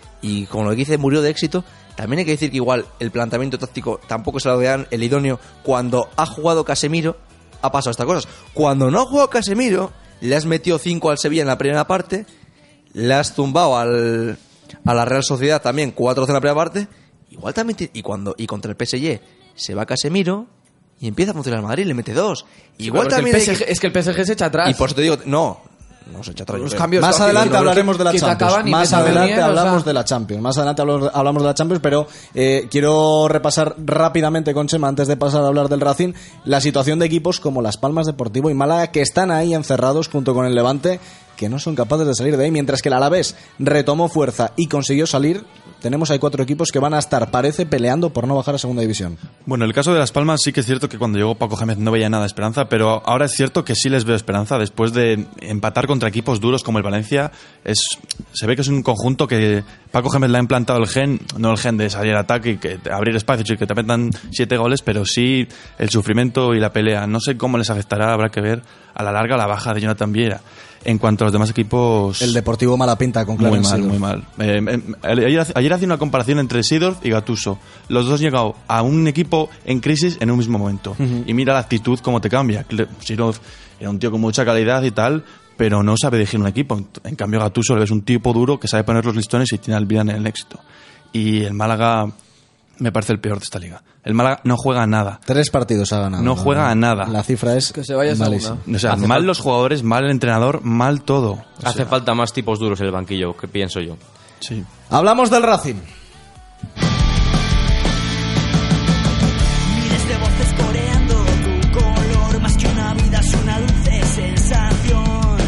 Y como lo que dice, murió de éxito. También hay que decir que igual el planteamiento táctico tampoco se lo vean el idóneo. Cuando ha jugado Casemiro, ha pasado estas cosas. Cuando no ha jugado Casemiro, le has metido cinco al Sevilla en la primera parte, le has zumbado al, a la Real Sociedad también cuatro en la primera parte. Igual también ti- y cuando y contra el P S G se va Casemiro y empieza a funcionar el Madrid, le mete dos. Igual Pero es que también el hay P S G que- es que el P S G se echa atrás. y por eso te digo, no, nos echa atrás. Los yo creo. cambios Más rápidos, adelante ¿no? hablaremos de la Que te Champions. acaban y Más te salen adelante bien, o sea. hablamos de la Champions. Más adelante hablamos, hablamos de la Champions, pero eh, quiero repasar rápidamente con Chema, antes de pasar a hablar del Racing, la situación de equipos como Las Palmas Deportivo y Málaga, que están ahí encerrados junto con el Levante, que no son capaces de salir de ahí, mientras que el Alavés retomó fuerza y consiguió salir. Tenemos ahí cuatro equipos que van a estar, parece, peleando por no bajar a segunda división. Bueno, el caso de Las Palmas sí que es cierto que cuando llegó Paco Gémez no veía nada de esperanza, pero ahora es cierto que sí les veo esperanza. Después de empatar contra equipos duros como el Valencia, es, se ve que es un conjunto que Paco Gémez le ha implantado el gen, no el gen de salir al ataque y que abrir espacios y que te metan siete goles, pero sí el sufrimiento y la pelea. No sé cómo les afectará, habrá que ver a la larga la baja de Jonathan Viera. En cuanto a los demás equipos... El Deportivo mala pinta con Muy Clarence mal, Seedorf. muy mal. Eh, eh, ayer, ayer hacía una comparación entre Seedorf y Gattuso. Los dos han llegado a un equipo en crisis en un mismo momento. Uh-huh. Y mira la actitud cómo te cambia. Seedorf era un tío con mucha calidad y tal, pero no sabe dirigir un equipo. En cambio, Gattuso es un tipo duro que sabe poner los listones y tiene al vida en el éxito. Y el Málaga me parece el peor de esta liga. El Málaga no juega a nada. Tres partidos ha ganado. No juega a nada. La cifra es Que se vaya a malísima. segunda. O sea, Hace mal falta- los jugadores, mal el entrenador, mal todo. O Hace sea, falta más tipos duros en el banquillo, que pienso yo. sí. Hablamos del Racing. Miles de voces coreando tu color, más que una vida es una dulce sensación.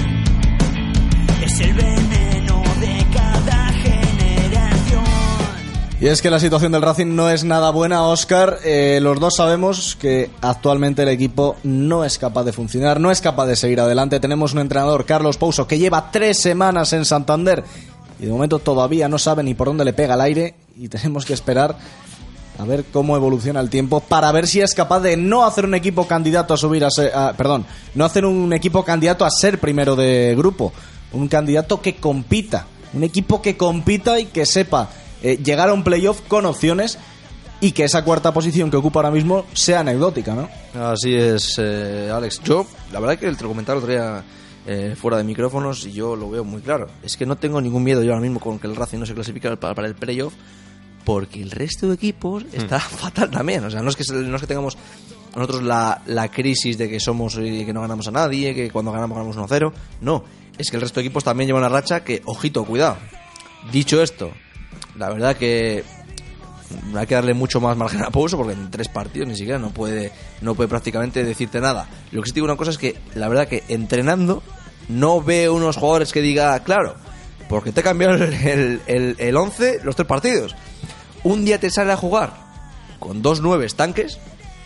Es el veneno de cada generación. Y es que la situación del Racing no es nada buena, Óscar. Eh, los dos sabemos que actualmente el equipo no es capaz de funcionar, no es capaz de seguir adelante. Tenemos un entrenador, Carlos Pouso, que lleva tres semanas en Santander y de momento todavía no sabe ni por dónde le pega el aire, y tenemos que esperar a ver cómo evoluciona el tiempo para ver si es capaz de no hacer un equipo candidato a subir a, ser, a perdón, no hacer un equipo candidato a ser primero de grupo, un candidato que compita, un equipo que compita y que sepa eh, llegar a un playoff con opciones, y que esa cuarta posición que ocupa ahora mismo sea anecdótica, ¿no? Así es, eh, Alex. Yo, la verdad que te lo comentaba el otro día eh, fuera de micrófonos y yo lo veo muy claro. Es que no tengo ningún miedo yo ahora mismo con que el Racing no se clasifique para, para el playoff, porque el resto de equipos está mm. fatal también. O sea, no es que, no es que tengamos nosotros la, la crisis de que somos y que no ganamos a nadie, que cuando ganamos ganamos uno cero. No, es que el resto de equipos también lleva una racha que, ojito, cuidado. Dicho esto, la verdad que hay que darle mucho más margen a Pouso, porque en tres partidos ni siquiera no puede no puede prácticamente decirte nada. Lo que sí te digo una cosa es que la verdad que entrenando no veo unos jugadores que diga, claro, porque te cambiaron el, el, el, el once los tres partidos. Un día te sale a jugar con dos nueves tanques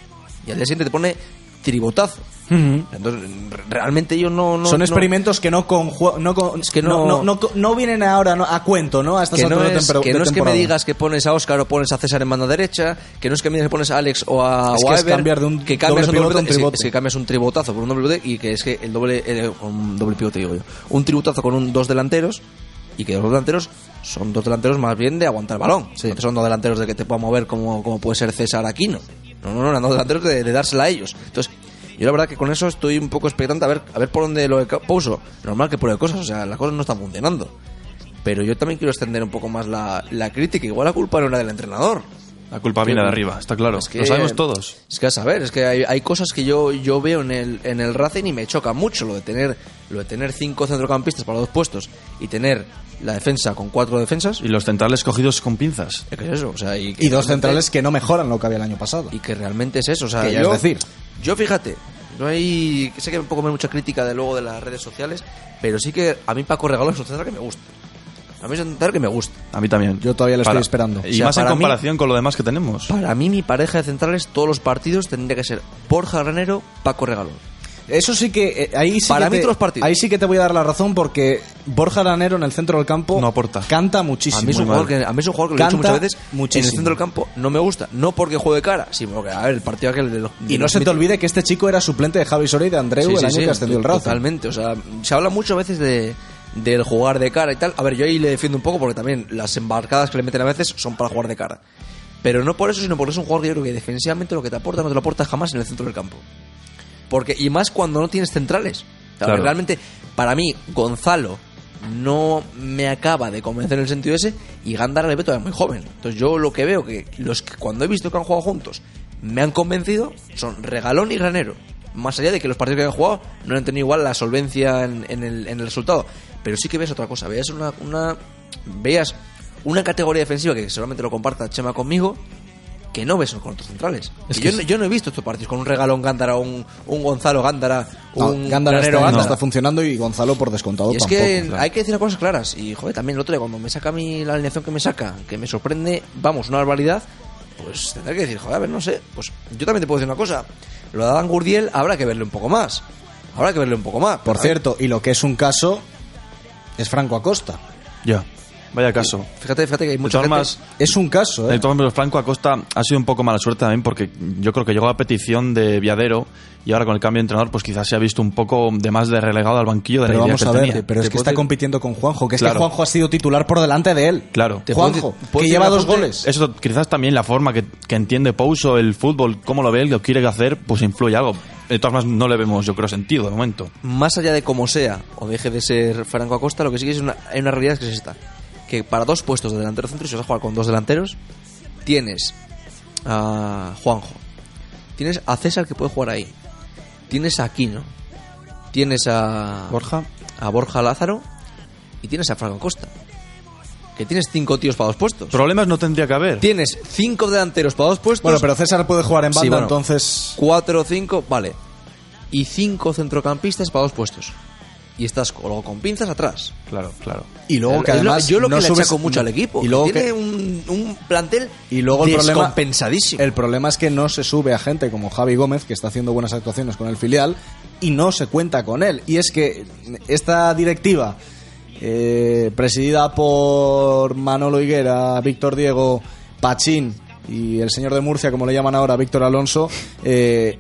y al día siguiente te pone tribotazo. Uh-huh. Entonces, realmente yo no... no Son no, experimentos que no conju- no, con, es que no, no, no, no, no vienen ahora no, a cuento, ¿no? A estas que no alturas es, de, temper- que, de no es que me temporada. digas que pones a Óscar o pones a César en banda derecha, que no es que me digas que pones a Alex o a, es o que a es Ever, cambiar de un que cambias doble un pivote a un es que- tribote. es que cambias un tribotazo por un doble pivote, y que es que el doble eh, un doble pivote digo yo, un tribotazo con un dos delanteros, y que los dos delanteros son dos delanteros más bien de aguantar el balón. Sí. No son dos delanteros de que te pueda mover como, como puede ser César Aquino. No, no, no, eran dos delanteros de, de dársela a ellos. Entonces, yo la verdad que con eso estoy un poco expectante a ver, a ver por dónde lo Pouso. Normal que pruebe cosas, o sea, las cosas no están funcionando. Pero yo también quiero extender un poco más la, la crítica. Igual la culpa no era del entrenador. La culpa viene de arriba, está claro. Es que- Lo sabemos todos. Es que a saber, es que hay, hay cosas que yo, yo veo en el, en el Racing y me choca mucho lo de tener lo de tener cinco centrocampistas para dos puestos y tener la defensa con cuatro defensas. Y los centrales cogidos con pinzas. ¿Qué es eso? O sea, y, que Y dos realmente- centrales que no mejoran lo que había el año pasado. y que realmente es eso. O sea, Que ya yo, es decir. yo fíjate, no hay, sé que me puedo comer mucha crítica de luego de las redes sociales, pero sí que a mí Paco Regalón es un central que me gusta. A mí es un central que me gusta. A mí también. Yo todavía lo Para- estoy esperando. Y O sea, más en para mí- comparación con lo demás que tenemos. Para mí mi pareja de centrales todos los partidos tendría que ser Borja Granero, Paco Regalón. Eso sí que... eh, ahí sí Para que mí te, todos los partidos. ahí sí que te voy a dar la razón, porque Borja Aranero en el centro del campo No aporta. canta muchísimo. A mí es un Muy jugador mal. que, a mí es un jugador que lo he dicho Canta muchas veces muchísimo. en el centro del campo no me gusta, no porque juegue de cara, sino porque a ver el partido aquel de los Y de no los se te Smith- olvide que este chico era suplente de Javi Soria y de Andreu Sí, el sí, año sí, que ascendió el Racing. totalmente, o sea, se habla mucho a veces de del jugar de cara y tal. A ver, yo ahí le defiendo un poco porque también las embarcadas que le meten a veces son para jugar de cara. Pero no por eso, sino porque es un jugador que yo creo que defensivamente lo que te aporta no te lo aporta jamás en el centro del campo. Porque y más cuando no tienes centrales. O sea, Claro. realmente para mí Gonzalo no me acaba de convencer en el sentido ese, y Gándara le veo todavía muy joven. Entonces yo lo que veo que los que cuando he visto que han jugado juntos me han convencido son Regalón y Granero. Más allá de que los partidos que han jugado no han tenido igual la solvencia en, en, el, en el resultado. Pero sí que ves otra cosa. Veas una, una, veas una categoría defensiva que seguramente lo comparta Chema conmigo, que no ves con otros centrales. Es Que que yo, es- yo no he visto estos partidos con un Regalón Gándara, un, un Gonzalo Gándara, No, un Gándara Granero está, no Gándara. está funcionando y Gonzalo por descontado Y es tampoco. que claro. hay que decir las cosas claras. Y joder, también el otro día cuando me saca a mí la alineación que me saca, que me sorprende, vamos, una barbaridad, pues tendré que decir, joder, a ver, no sé. Pues yo también te puedo decir una cosa. Lo de Adán Gurdiel habrá que verle un poco más. Habrá que verle un poco más. Por Pero, cierto, y lo que es un caso es Franco Acosta. Ya, vaya caso. Fíjate, fíjate que hay De mucha todas gente... maneras, Es un caso, ¿eh? de todas maneras, Franco Acosta ha sido un poco mala suerte también porque yo creo que llegó a petición de Viadero y ahora con el cambio de entrenador pues quizás se ha visto un poco de más de relegado al banquillo de Pero la idea vamos que a ver, tenía. pero es Te que puedo está decir- compitiendo con Juanjo, que es Claro. que Juanjo ha sido titular por delante de él. Claro. Te puedo Juanjo, decir- puedo que decir lleva una dos apunte. goles. Eso quizás también la forma que, que entiende Pouso el fútbol, cómo lo ve él, lo quiere hacer, pues influye algo. De todas maneras no le vemos, yo creo, sentido de momento. Más allá de cómo sea o deje de ser Franco Acosta, lo que sí que es una, hay una realidad que es esta. Que para dos puestos de delantero centro, si vas a jugar con dos delanteros, tienes a Juanjo, tienes a César que puede jugar ahí, tienes a Aquino, tienes a Borja. a Borja Lázaro y tienes a Franco Acosta. Que tienes cinco tíos para dos puestos. Problemas no tendría que haber. Tienes cinco delanteros para dos puestos. Bueno, pero César puede jugar en banda, Sí, bueno. entonces... Cuatro o cinco, vale. Y cinco centrocampistas para dos puestos. Y estás con- luego con pinzas atrás. Claro, claro. Y luego que Es lo- además yo lo que no le subes- achaco mucho al equipo. Y luego tiene que- un, un plantel Y luego el problema, descompensadísimo. el problema es que no se sube a gente como Javi Gómez, que está haciendo buenas actuaciones con el filial, y no se cuenta con él. Y es que esta directiva, eh, presidida por Manolo Higuera, Víctor Diego, Pachín y el señor de Murcia, como le llaman ahora, Víctor Alonso, eh,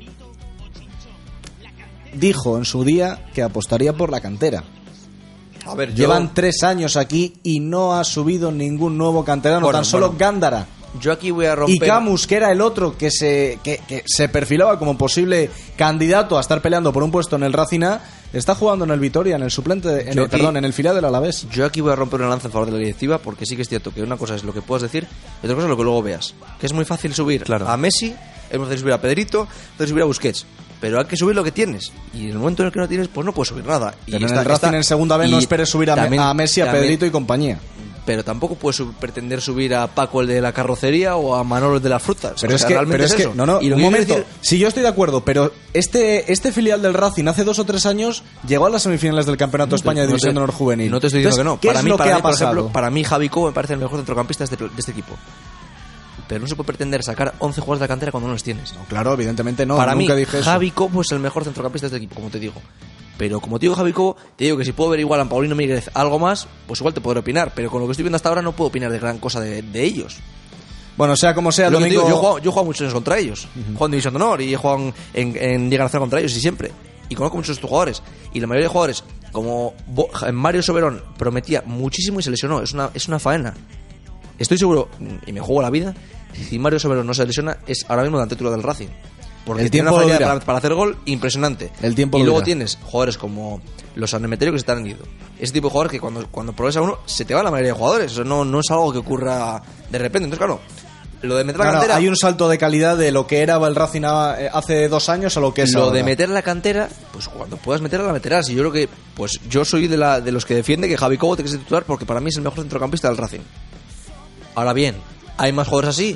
dijo en su día que apostaría por la cantera. A ver, yo- Llevan tres años aquí y no ha subido ningún nuevo canterano, Bueno, tan solo bueno. Gándara. Yo aquí voy a romper. Y Camus, que era el otro que se, que, que se perfilaba como posible candidato a estar peleando por un puesto en el Racing A, está jugando en el Vitoria, en el suplente, de- en Yo el, aquí- perdón, en el filial del Alavés. Yo aquí voy a romper una lanza en favor de la directiva porque sí que es cierto que una cosa es lo que puedas decir y otra cosa es lo que luego veas. Que es muy fácil subir Claro. a Messi, es muy fácil subir a Pedrito, es fácil subir a Busquets. Pero hay que subir lo que tienes. Y en el momento en el que no tienes, pues no puedes subir nada. Y Pero en está- el Racing está- en segunda vez y no esperes subir a, Me- también- a Messi, a también- Pedrito y compañía. Pero tampoco puedes sub- pretender subir a Paco el de la carrocería o a Manolo el de las frutas. Pero O es sea, que, realmente pero es que, eso. no, no, Y lo un que quiero momento. decir- Si yo estoy de acuerdo, pero este, este filial del Racing hace dos o tres años llegó a las semifinales del Campeonato de España de no te- División de Honor Juvenil. No te estoy diciendo Entonces, que no. ¿qué Para es mí, lo para que mí, ha por pasado? ejemplo, para mí Javi Cobo me parece el mejor centrocampista de este, de este equipo. Pero no se puede pretender sacar once jugadores de la cantera cuando no los tienes. Claro, evidentemente no. Para mí, nunca dije eso. Javi Cobo es el mejor centrocampista de este equipo, como te digo. Pero como te digo Javi Cobo, te digo que si puedo ver igual a Paulino Míguez algo más, pues igual te podré opinar. Pero con lo que estoy viendo hasta ahora no puedo opinar de gran cosa de, de ellos. Bueno, sea como sea, el Lo que te domingo... digo, yo, he jugado, yo he jugado muchos años contra ellos. He jugado en División de Honor y he jugado en, en, en Liga Nacional contra ellos y siempre. Y conozco muchos de estos jugadores. Y la mayoría de jugadores, como Bo- Mario Soberón, prometía muchísimo y se lesionó. Es una, es una faena. Estoy seguro, y me juego la vida, si Mario Soberón no se lesiona, es ahora mismo el título del Racing. Porque El tiene tiempo una lo facilidad dirá. para, para hacer gol impresionante. El tiempo y lo luego dirá. tienes jugadores como los San Emeterio que se están ido. Ese tipo de jugadores que cuando, cuando progresa uno, se te va la mayoría de jugadores. Eso no, no es algo que ocurra de repente. Entonces, claro, lo de meter la No, no, cantera... hay un salto de calidad de lo que era el Racing a- eh, hace dos años a lo que es Lo ahora. de meter la cantera, pues cuando puedas meterla, la meterás. Y yo creo que, pues yo soy de, la, de los que defiende que Javi Cobo tiene que ser titular porque para mí es el mejor centrocampista del Racing. Ahora bien, ¿hay más jugadores así?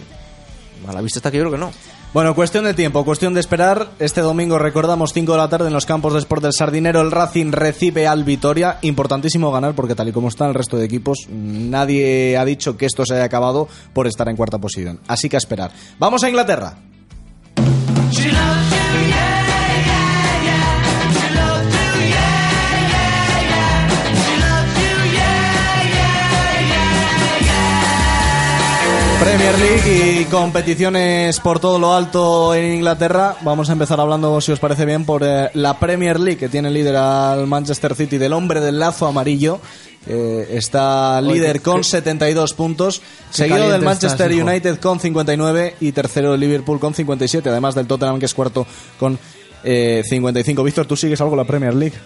A la vista está que yo creo que no. Bueno, cuestión de tiempo, cuestión de esperar. Este domingo, recordamos, cinco de la tarde en los campos de Sport del Sardinero, el Racing recibe al Vitoria. Importantísimo ganar porque tal y como están el resto de equipos, nadie ha dicho que esto se haya acabado por estar en cuarta posición. Así que a esperar. Vamos a Inglaterra. Premier League y competiciones por todo lo alto en Inglaterra. Vamos a empezar hablando, si os parece bien, por eh, la Premier League, que tiene líder al Manchester City, del hombre del lazo amarillo. Eh, está líder qué- con qué- setenta y dos puntos, seguido caliente del Manchester estás, hijo. United con cincuenta y nueve y tercero el Liverpool con cincuenta y siete, además del Tottenham, que es cuarto con eh, cincuenta y cinco. Víctor, ¿tú sigues algo la Premier League?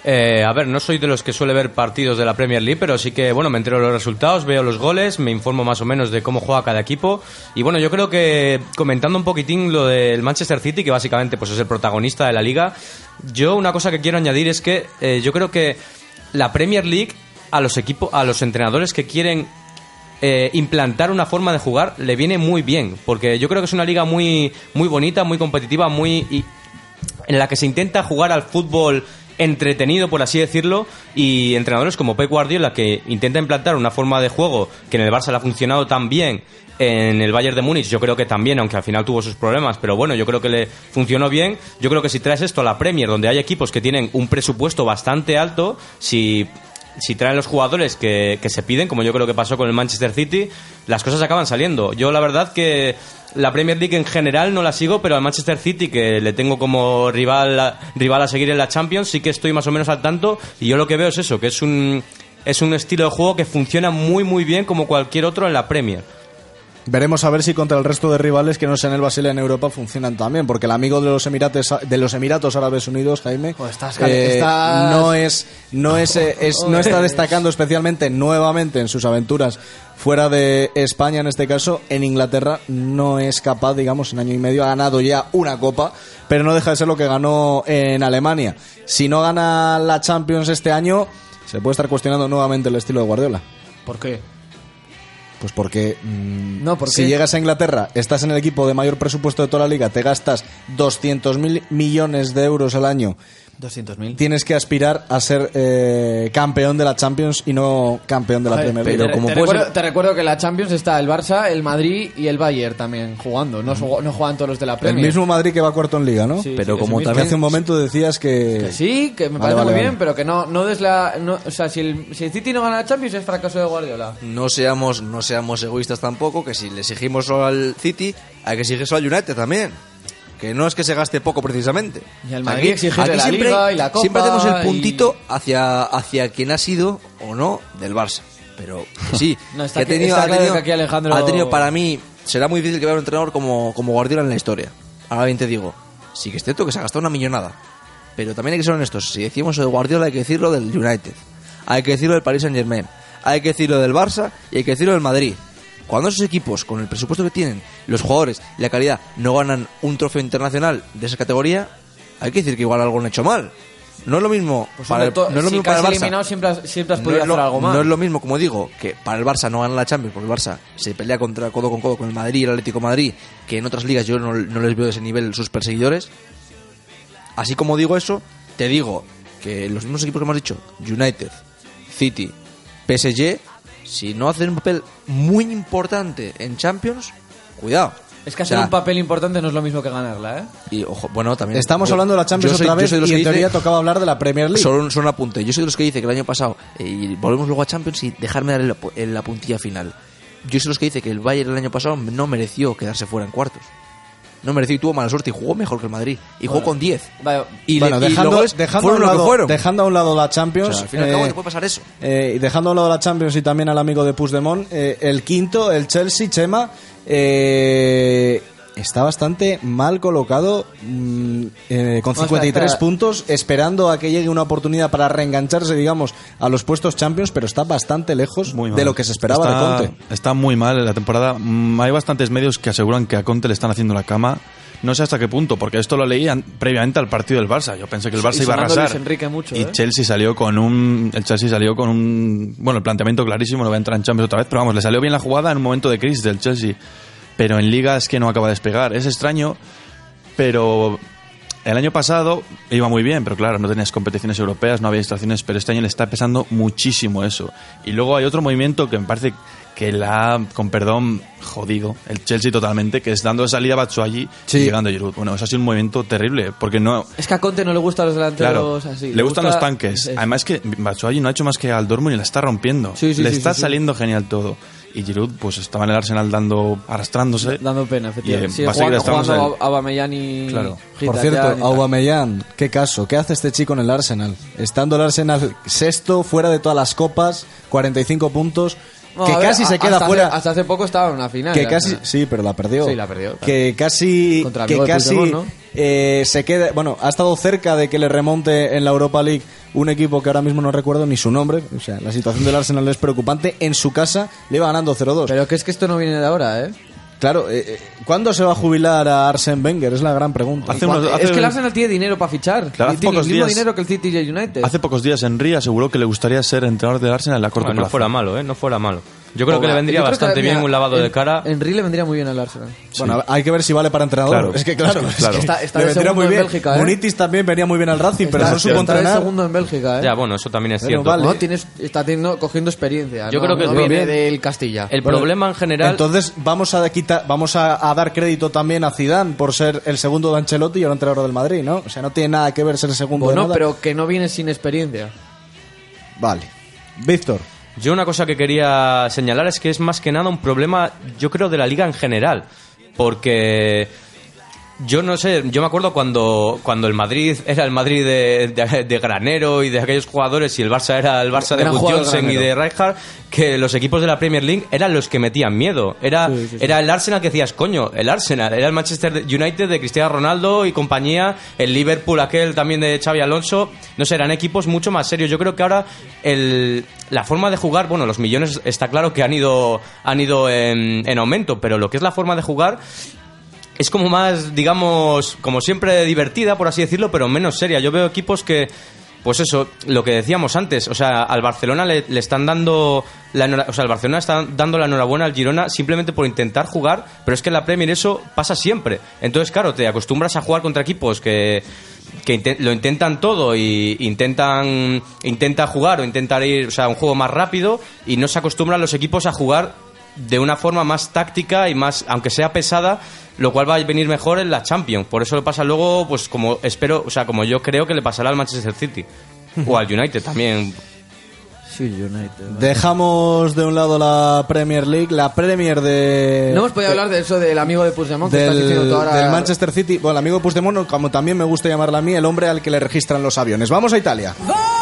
Eh, a ver, no soy de los que suele ver partidos de la Premier League, pero sí que, bueno, me entero de los resultados, veo los goles, me informo más o menos de cómo juega cada equipo. Y bueno, yo creo que, comentando un poquitín lo del Manchester City, que básicamente pues es el protagonista de la liga, yo una cosa que quiero añadir es que eh, yo creo que la Premier League a los equipos, a los entrenadores que quieren eh, implantar una forma de jugar le viene muy bien, porque yo creo que es una liga muy, muy bonita, muy competitiva, muy y, en la que se intenta jugar al fútbol entretenido, por así decirlo, y entrenadores como Pep Guardiola, que intenta implantar una forma de juego que en el Barça le ha funcionado tan bien, en el Bayern de Múnich yo creo que también, aunque al final tuvo sus problemas, pero bueno, yo creo que le funcionó bien. Yo creo que si traes esto a la Premier, donde hay equipos que tienen un presupuesto bastante alto, si... si traen los jugadores que, que se piden, como yo creo que pasó con el Manchester City, las cosas acaban saliendo. Yo la verdad que la Premier League en general no la sigo, pero al Manchester City, que le tengo como rival, rival a seguir en la Champions, sí que estoy más o menos al tanto, y yo lo que veo es eso, que es un, es un estilo de juego que funciona muy muy bien como cualquier otro en la Premier. Veremos a ver si contra el resto de rivales que no sean el Basilea en Europa funcionan también, porque el amigo de los Emirates de los Emiratos Árabes Unidos, Jaime, oh, estás, eh, estás... no es no es, eh, es no está destacando especialmente nuevamente en sus aventuras fuera de España, en este caso en Inglaterra no es capaz, digamos, en año y medio ha ganado ya una copa, pero no deja de ser lo que ganó en Alemania. Si no gana la Champions este año, se puede estar cuestionando nuevamente el estilo de Guardiola. ¿Por qué? Pues porque mmm, no, ¿por si qué? llegas a Inglaterra, estás en el equipo de mayor presupuesto de toda la liga, te gastas doscientos mil millones de euros al año, doscientos mil. tienes que aspirar a ser eh, campeón de la Champions y no campeón de la Joder, Premier League. Pero Como te, puede recuerdo, ser... te recuerdo que en la Champions está el Barça, el Madrid y el Bayern también jugando. No, mm. no juegan todos los de la Premier. El mismo Madrid que va cuarto en liga, ¿no? Sí, pero sí, como mismo. también hace un momento decías que... que sí, que me vale, parece vale, muy vale. bien, pero que no, no des la... No, o sea, si el, si el City no gana la Champions es fracaso de Guardiola. No seamos, no seamos egoístas tampoco, que si le exigimos solo al City, hay que exigirlo al United también. Que no es que se gaste poco precisamente. Y al Madrid exigirle la siempre, Liga y la Copa. Siempre hacemos el y... puntito hacia, hacia quien ha sido o no del Barça. Pero que sí, no, está que ha tenido, está ha claro tenido, que aquí Alejandro... ha tenido, para mí, será muy difícil que vea un entrenador como, como Guardiola en la historia. Ahora bien te digo, sí que es cierto que se ha gastado una millonada. Pero también hay que ser honestos. Si decimos de Guardiola hay que decirlo del United. Hay que decirlo del Paris Saint-Germain. Hay que decirlo del Barça y hay que decirlo del Madrid. Cuando esos equipos, con el presupuesto que tienen, los jugadores y la calidad, no ganan un trofeo internacional de esa categoría, hay que decir que igual algo han hecho mal. No es lo mismo pues para el, to- no es lo si mismo para el Barça. Eliminado, siempre has, siempre has No podido es, lo, hacer algo mal. no es lo mismo, como digo, que para el Barça no gana la Champions, porque el Barça se pelea contra codo con codo con el Madrid y el Atlético de Madrid, que en otras ligas yo no, no les veo de ese nivel sus perseguidores. Así como digo eso, te digo que los mismos equipos que hemos dicho, United, City, P S G, si no hacen un papel muy importante en Champions, cuidado. Es que hacer O sea, un papel importante no es lo mismo que ganarla, ¿eh? Y ojo, bueno, también. Estamos yo- hablando de la Champions yo soy- otra yo vez soy de los y en que dice- teoría tocaba hablar de la Premier League. Solo un, solo un apunte. Yo soy de los que dice que el año pasado, eh, y volvemos luego a Champions y dejarme dar en la, pu- en la puntilla final. Yo soy de los que dice que el Bayern el año pasado no mereció quedarse fuera en cuartos. No mereció y tuvo mala suerte y jugó mejor que el Madrid. Y jugó con diez. Vale, Y, bueno, le, y dejando, los goles dejando, a fueron un lo que lado, fueron. dejando a un lado la O Champions, sea, al fin y al cabo eh, te puede pasar eso. eh, y dejando a un lado la Champions y también al amigo de Puigdemont, eh, el quinto, el Chelsea, Chema, eh, está bastante mal colocado, mm, eh, con No, cincuenta y tres espera, espera. puntos, esperando a que llegue una oportunidad para reengancharse, digamos, a los puestos Champions, pero está bastante lejos Muy mal. de lo que se esperaba está, de Conte. Está muy mal en la temporada. Mm, Hay bastantes medios que aseguran que a Conte le están haciendo la cama. No sé hasta qué punto, porque esto lo leí an- previamente al partido del Barça. Yo pensé que el Barça Y iba a sonando arrasar. Luis Enrique mucho, y ¿eh? Chelsea salió con un el Chelsea salió con un bueno, el planteamiento clarísimo, no va a entrar en Champions otra vez, pero vamos, le salió bien la jugada en un momento de crisis del Chelsea. Pero en Liga es que no acaba de despegar. Es extraño, pero el año pasado iba muy bien, pero claro, no tenías competiciones europeas, no había distracciones, pero este año le está pesando muchísimo eso. Y luego hay otro movimiento que me parece que la ha, con perdón, jodido el Chelsea totalmente, que es dando salida a Batshuayi Sí. y llegando a Giroud. Bueno, eso ha sido un movimiento terrible, porque no... Es que a Conte no le gustan los delanteros Claro, así. le gustan gusta- los tanques. es- Además que Batshuayi no ha hecho más que al Dortmund y la está rompiendo. Sí, sí, le sí, está sí, sí. saliendo genial todo. Y Giroud pues estaba en el Arsenal dando arrastrándose. Dando pena, efectivamente. Y, eh, Sí, va a seguir jugando, arrastrándose jugando él. a Aubameyang y... Claro. Por Gitayan cierto, y tal. Aubameyang, qué caso, ¿qué hace este chico en el Arsenal? Estando el Arsenal sexto, fuera de todas las copas, cuarenta y cinco puntos, No, que a ver, casi se a- queda hasta fuera. Hace, hasta hace poco estaba en una final. Que la casi, final. sí, pero la perdió. Sí, la perdió, claro. Que casi, Contra el que amigo de casi Puigdemont, ¿no? eh, se queda, bueno, ha estado cerca de que le remonte en la Europa League un equipo que ahora mismo no recuerdo ni su nombre. O sea, la situación del Arsenal es preocupante. En su casa le iba ganando cero dos. Pero que es que esto no viene de ahora, ¿eh? Claro, eh, eh, ¿cuándo se va a jubilar a Arsene Wenger? Es la gran pregunta. Hace Cuando- unos- es hace- que el Arsenal tiene dinero para fichar. Claro, hace tiene el pocos mismo días- dinero que el City y el United. Hace pocos días Henry aseguró que le gustaría ser entrenador del Arsenal en la corto Bueno, no plazo. fuera malo, ¿eh? No fuera malo. Yo creo que le Yo vendría creo que bastante mira, bien un lavado en- de cara. Henry le vendría muy bien al Arsenal. Bueno, hay que ver si vale para entrenador. Claro. Es que claro, Es que, es claro. que Está- está le de vendría segundo muy en bien. Bélgica, ¿eh? Munitis también venía muy bien al Racing, pero Está- no supo está de entrenar. segundo en Bélgica, ¿eh? Ya, bueno, eso también es Bueno, cierto. vale. No, tienes, está teniendo, cogiendo experiencia. Yo no, creo que no es viene bien. del Castilla. El Bueno, problema en general... Entonces vamos a quitar, vamos a, a dar crédito también a Zidane por ser el segundo de Ancelotti y ahora entrenador del Madrid, ¿no? O sea, no tiene nada que ver ser el segundo de Bueno, nada. pero que no viene sin experiencia. Vale. Víctor. Yo una cosa que quería señalar es que es más que nada un problema, yo creo, de la liga en general. Porque yo no sé, yo me acuerdo cuando, cuando el Madrid era el Madrid de, de, de Granero y de aquellos jugadores y el Barça era el Barça de Gran Wood jugador Johnson y Granero. de Rijkaard, que los equipos de la Premier League eran los que metían miedo. Era, Sí, sí, sí. era el Arsenal que decías, coño, el Arsenal, era el Manchester United de Cristiano Ronaldo y compañía, el Liverpool aquel también de Xavi Alonso, no sé, eran equipos mucho más serios. Yo creo que ahora el, la forma de jugar, bueno, los millones está claro que han ido, han ido en, en aumento, pero lo que es la forma de jugar es como más, digamos, como siempre divertida, por así decirlo, pero menos seria. Yo veo equipos que, pues eso, lo que decíamos antes, o sea, al Barcelona le, le están dando la enhora- o sea, el Barcelona está dando la enhorabuena al Girona simplemente por intentar jugar, pero es que en la Premier eso pasa siempre. Entonces, claro, te acostumbras a jugar contra equipos que que inte- lo intentan todo y intentan intenta jugar o intentar ir, o sea, un juego más rápido, y no se acostumbran los equipos a jugar de una forma más táctica y más, aunque sea pesada, lo cual va a venir mejor en la Champions. Por eso le pasa luego, pues como espero, o sea, como yo creo que le pasará al Manchester City o al United también. Sí, United. Dejamos de un lado la Premier League, la Premier de... No hemos podido hablar de eso del amigo de Puigdemont que estás del, diciendo tú ahora. del Manchester City. Bueno, el amigo de Puigdemont, como también me gusta llamarla a mí, el hombre al que le registran los aviones. Vamos a Italia.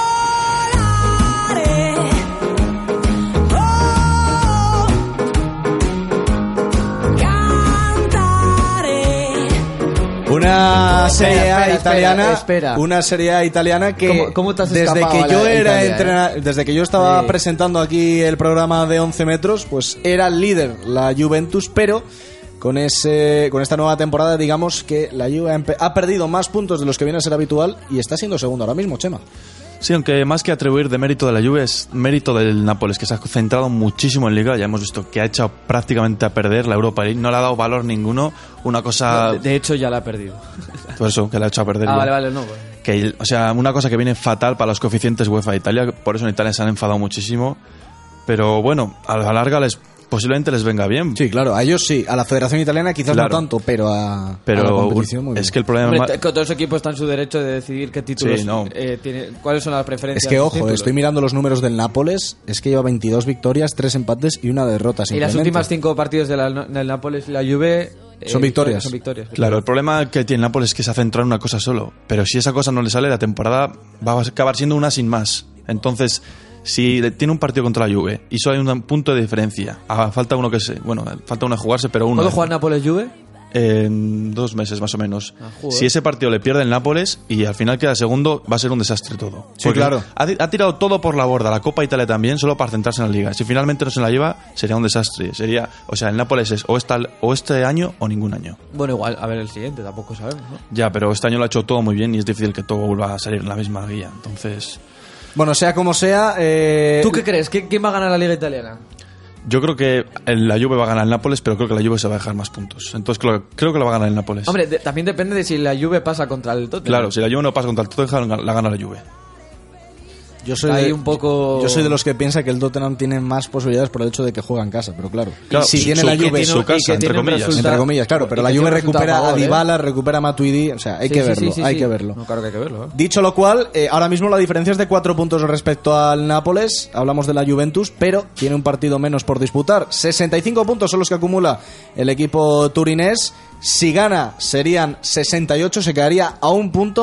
Una Serie A espera, espera, italiana, espera. una Serie A italiana que ¿Cómo- cómo te has desde escapado que a la yo era Italia, eh? entrena- desde que yo estaba Sí. presentando aquí el programa de once metros, pues era el líder la Juventus, pero con ese con esta nueva temporada digamos que la Juve ha, empe- ha perdido más puntos de los que viene a ser habitual y está siendo segundo ahora mismo, Chema. Sí, aunque más que atribuir de mérito de la Juve es mérito del Nápoles, que se ha centrado muchísimo en Liga. Ya hemos visto que ha echado prácticamente a perder la Europa League, no le ha dado valor ninguno. Una cosa, De, de hecho, ya la ha perdido. por eso, que le ha echado a perder. Ah, ya. vale, vale, no. Pues. Que, o sea, una cosa que viene fatal para los coeficientes UEFA de Italia, por eso en Italia se han enfadado muchísimo. Pero bueno, a la larga les posiblemente les venga bien. Sí, claro, a ellos sí, a la Federación Italiana quizás Claro. no tanto, pero a, Pero a la competición muy bien. es que el problema Hombre, ma- te- que todos los equipos están en su derecho de decidir qué títulos Sí, no. eh, tiene, cuáles son las preferencias. Es que de sus ojo, títulos. estoy mirando los números del Nápoles, es que lleva veintidós victorias, tres empates y una derrota. Y las simplemente. últimas cinco partidos de la- del Nápoles y la Juve eh, Son victorias. Son victorias. Claro, el problema que tiene Nápoles es que se ha centrado en una cosa solo. Pero si esa cosa no le sale, la temporada va a acabar siendo una sin más. Entonces, si tiene un partido contra la Juve y solo hay un punto de diferencia, ah, falta uno que se, bueno, falta uno de jugarse, pero uno. ¿Cuándo juega Nápoles-Juve? En dos meses más o menos. Ah, joder. Si ese partido le pierde el Nápoles y al final queda segundo, va a ser un desastre todo. Sí, Porque claro. Ha, ha tirado todo por la borda, la Copa Italia también, solo para centrarse en la Liga. Si finalmente no se la lleva, sería un desastre. Sería, o sea, el Nápoles es o, esta, o este año o ningún año. Bueno, igual, a ver el siguiente, tampoco sabemos, ¿no? Ya, pero este año lo ha hecho todo muy bien y es difícil que todo vuelva a salir en la misma guía. Entonces, Bueno, sea como sea... eh, ¿Tú qué crees? ¿Quién, quién va a ganar la Liga Italiana? yo creo que el- la Juve va a ganar el Nápoles, pero creo que la Juve se va a dejar más puntos. Entonces, creo, creo que la va a ganar el Nápoles. Hombre, de- también depende de si la Juve pasa contra el Tottenham. Claro, si la Juve no pasa contra el Tottenham, la gana la Juve. Yo soy, Ahí de, un poco- yo soy de los que piensa que el Tottenham tiene más posibilidades por el hecho de que juega en casa, pero claro, Claro, si su- tiene su- la que Juve tiene su y que casa, entre tiene un comillas. resultado- entre comillas, claro, pero y la que Juve tiene un resultado recupera a favor, a ¿eh? Dybala, recupera a Matuidi, o sea, hay Sí, que sí, verlo, sí, sí, hay sí. que verlo. No, claro que hay que verlo. ¿eh? Dicho lo cual, eh, ahora mismo la diferencia es de cuatro puntos respecto al Nápoles. Hablamos de la Juventus, pero tiene un partido menos por disputar. sesenta y cinco puntos son los que acumula el equipo turinés. Si gana, serían sesenta y ocho, se quedaría a un punto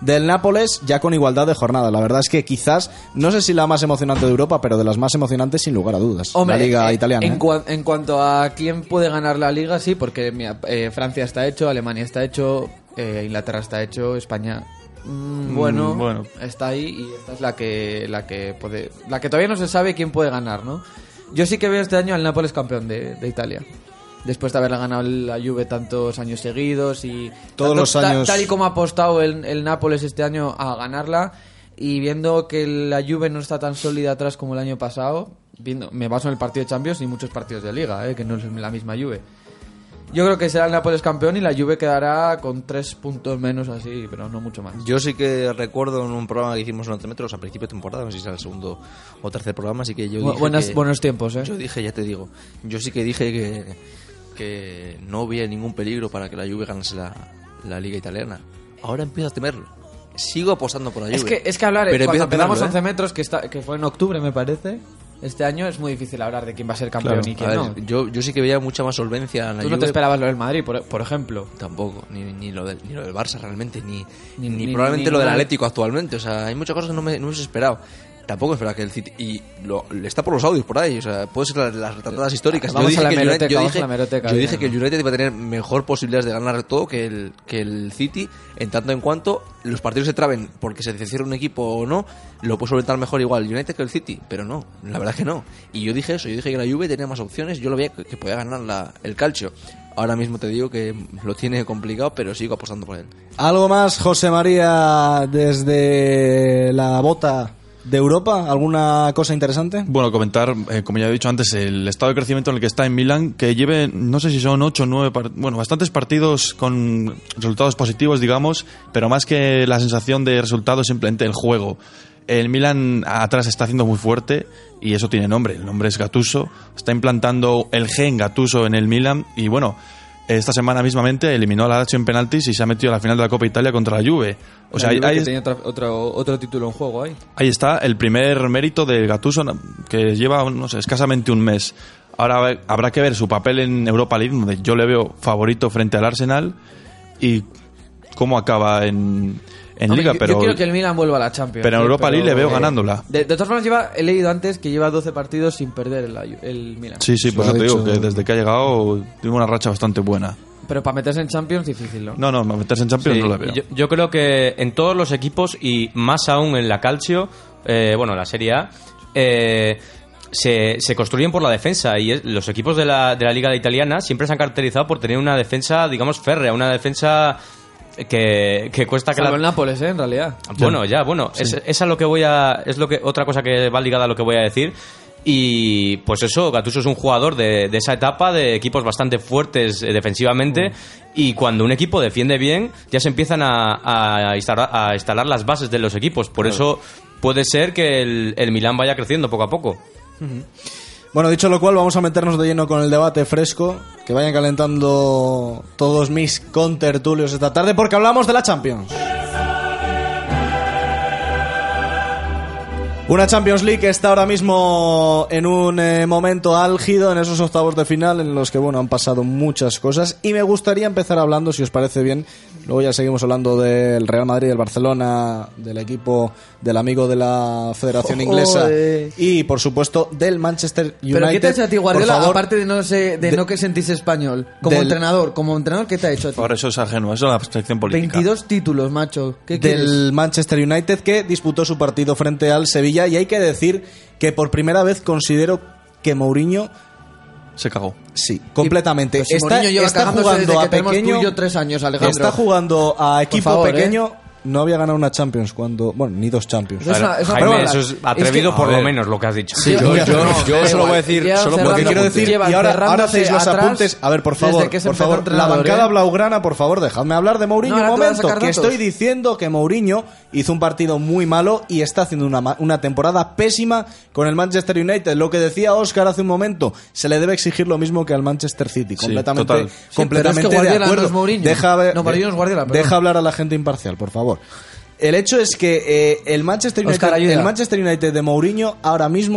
del Nápoles, ya con igualdad de jornada. La verdad es que quizás, no sé si la más emocionante de Europa, pero de las más emocionantes sin lugar a dudas. Hombre, la Liga eh, italiana. En, ¿eh? cua- en cuanto a quién puede ganar la Liga, sí, porque mira, eh, Francia está hecho, Alemania está hecho, eh, Inglaterra está hecho, España... mm, bueno, Mm, bueno. está ahí y esta es la que la que puede la que todavía no se sabe quién puede ganar, ¿no? Yo sí que veo este año al Nápoles campeón de, de Italia. Después de haberla ganado la Juve tantos años seguidos y Todos tanto- los ta- años. tal y como ha apostado el, el Nápoles este año a ganarla y viendo que la Juve no está tan sólida atrás como el año pasado, viendo, me baso en el partido de Champions y muchos partidos de Liga, ¿eh? Que no es la misma Juve. Yo creo que será el Nápoles campeón y la Juve quedará con tres puntos menos así, pero no mucho más. Yo sí que recuerdo en un programa que hicimos en once metros a principio de temporada, no sé si será el segundo o tercer programa, así que yo Bu- dije buenas- que- buenos tiempos, ¿eh? Yo dije, ya te digo, yo sí que dije que, que no había ningún peligro para que la Juve ganase la, la Liga Italiana. Ahora empiezo a temerlo. Sigo apostando por la Juve. Es que, es que hablar, pero cuando empiezo a empezamos temerlo, once ¿eh? metros, que, está, que fue en octubre me parece, este año es muy difícil hablar de quién va a ser campeón Claro. y quién A ver, no. yo, yo sí que veía mucha más solvencia en la Tú Juve. no te esperabas lo del Madrid, por, por ejemplo. Tampoco, ni, ni, lo del, ni lo del Barça realmente, ni, Ni- ni, ni- probablemente ni lo del nada. Atlético actualmente. O sea, hay muchas cosas que no me, no me hubiese esperado. Tampoco esperaba que el City... Y lo, está por los audios por ahí, o sea, puede ser las, las retratadas históricas. Vamos yo dije a la que el United, hemeroteca, yo vamos dije, a la hemeroteca, yo bien. dije que el United iba a tener mejor posibilidades de ganar todo que el, que el City, en tanto en cuanto los partidos se traben porque se cierra un equipo o no, lo puede solventar mejor igual el United que el City, pero no, la verdad que no. Y yo dije eso, yo dije que la Juve tenía más opciones, yo lo veía que, que podía ganar la, el calcio. Ahora mismo te digo que lo tiene complicado, pero sigo apostando por él. ¿Algo más, José María, desde la bota de Europa? ¿Alguna cosa interesante? Bueno, comentar, eh, como ya he dicho antes, el estado de crecimiento en el que está en Milán, que lleve, no sé si son ocho o nueve, bueno, bastantes partidos con resultados positivos, digamos, pero más que la sensación de resultados, simplemente el juego. El Milan atrás está haciendo muy fuerte y eso tiene nombre, el nombre es Gattuso, está implantando el gen Gattuso en el Milan y bueno, esta semana mismamente eliminó a la Lazio en penaltis y se ha metido a la final de la Copa Italia contra la Juve. O sea, La Juve ahí, que tenía otra- otro, otro título en juego ahí. ahí está el primer mérito de Gattuso, que lleva, no sé, escasamente un mes. Ahora habrá que ver su papel en Europa League, donde yo le veo favorito frente al Arsenal, y cómo acaba en, en Hombre, Liga, yo, pero, yo quiero que el Milan vuelva a la Champions. pero en sí, Europa pero, League le veo eh, ganándola. De, de todas formas, lleva, he leído antes que lleva doce partidos sin perder el, el Milan. Sí, sí, Se pues lo yo ha te digo dicho. que desde que ha llegado tiene una racha bastante buena. Pero para meterse en Champions, difícil, ¿no? No, no, meterse en Champions Sí, no la veo. yo, yo creo que en todos los equipos y más aún en la Calcio, eh, bueno, la Serie A, eh, se, se construyen por la defensa y es- los equipos de la, de la Liga Italiana siempre se han caracterizado por tener una defensa, digamos, férrea, una defensa que, que cuesta que Salvo la... el Nápoles, ¿eh? En realidad. Bueno, ya, bueno, es, es a lo que voy a, es lo que otra cosa que va ligada a lo que voy a decir. Y pues eso, Gattuso es un jugador de, de esa etapa, de equipos bastante fuertes eh, defensivamente, y cuando un equipo defiende bien, ya se empiezan a, a, instalar, a instalar las bases de los equipos. Por eso puede ser que el, el Milán vaya creciendo poco a poco. Bueno, dicho lo cual, vamos a meternos de lleno con el debate fresco. Que vayan calentando todos mis contertulios esta tarde, porque hablamos de la Champions. Una Champions League que está ahora mismo en un eh, momento álgido en esos octavos de final en los que, bueno, han pasado muchas cosas, y me gustaría empezar hablando, si os parece bien, luego ya seguimos hablando del Real Madrid, del Barcelona, del equipo del amigo de la Federación Inglesa Joder. y, por supuesto, del Manchester United. ¿Pero qué te ha hecho a ti, Por Guardiola, favor, aparte de no sé, de, de- no que sentirse español? Como del- entrenador, como entrenador, ¿qué te ha hecho a ti? Por eso es ajeno, eso es la selección política. veintidós títulos, macho. ¿Qué quieres? del Manchester United, que disputó su partido frente al Sevilla, y hay que decir que por primera vez considero que Mourinho, Se cagó. sí, completamente, Pues si está, Mourinho lleva está cagándose jugando desde que a tenemos pequeño, tú y yo tres años, Alejandro. está jugando a equipo favor, ¿eh? pequeño. No había ganado una Champions cuando, bueno, ni dos Champions. Es una- es una Jaime, broma. eso es atrevido Es que- por a lo ver. menos lo que has dicho. Sí, Lleva- yo- yo- no, yo da solo igual. voy a decir- Lleva solo Lo que cerrando- quiero decir, lleva y ahora, ahora cerrándose hacéis los atrás apuntes. A ver, por desde favor, que se por empezó favor, la entrenador, bancada ¿eh? blaugrana, por favor, dejadme hablar de Mourinho No, un ahora te vas a momento, sacar que datos. estoy diciendo que Mourinho hizo un partido muy malo y está haciendo una, ma- una temporada pésima con el Manchester United. Lo que decía Óscar hace un momento, se le debe exigir lo mismo que al Manchester City, Sí, completamente, total. Sí, completamente pero es que de Guardiola no acuerdo. es Mourinho. Deja, ver- No, Mourinho es Guardiola, perdón. deja hablar a la gente imparcial, por favor. El hecho es que eh, el Manchester United, Óscar, ayuda. el Manchester United de Mourinho ahora mismo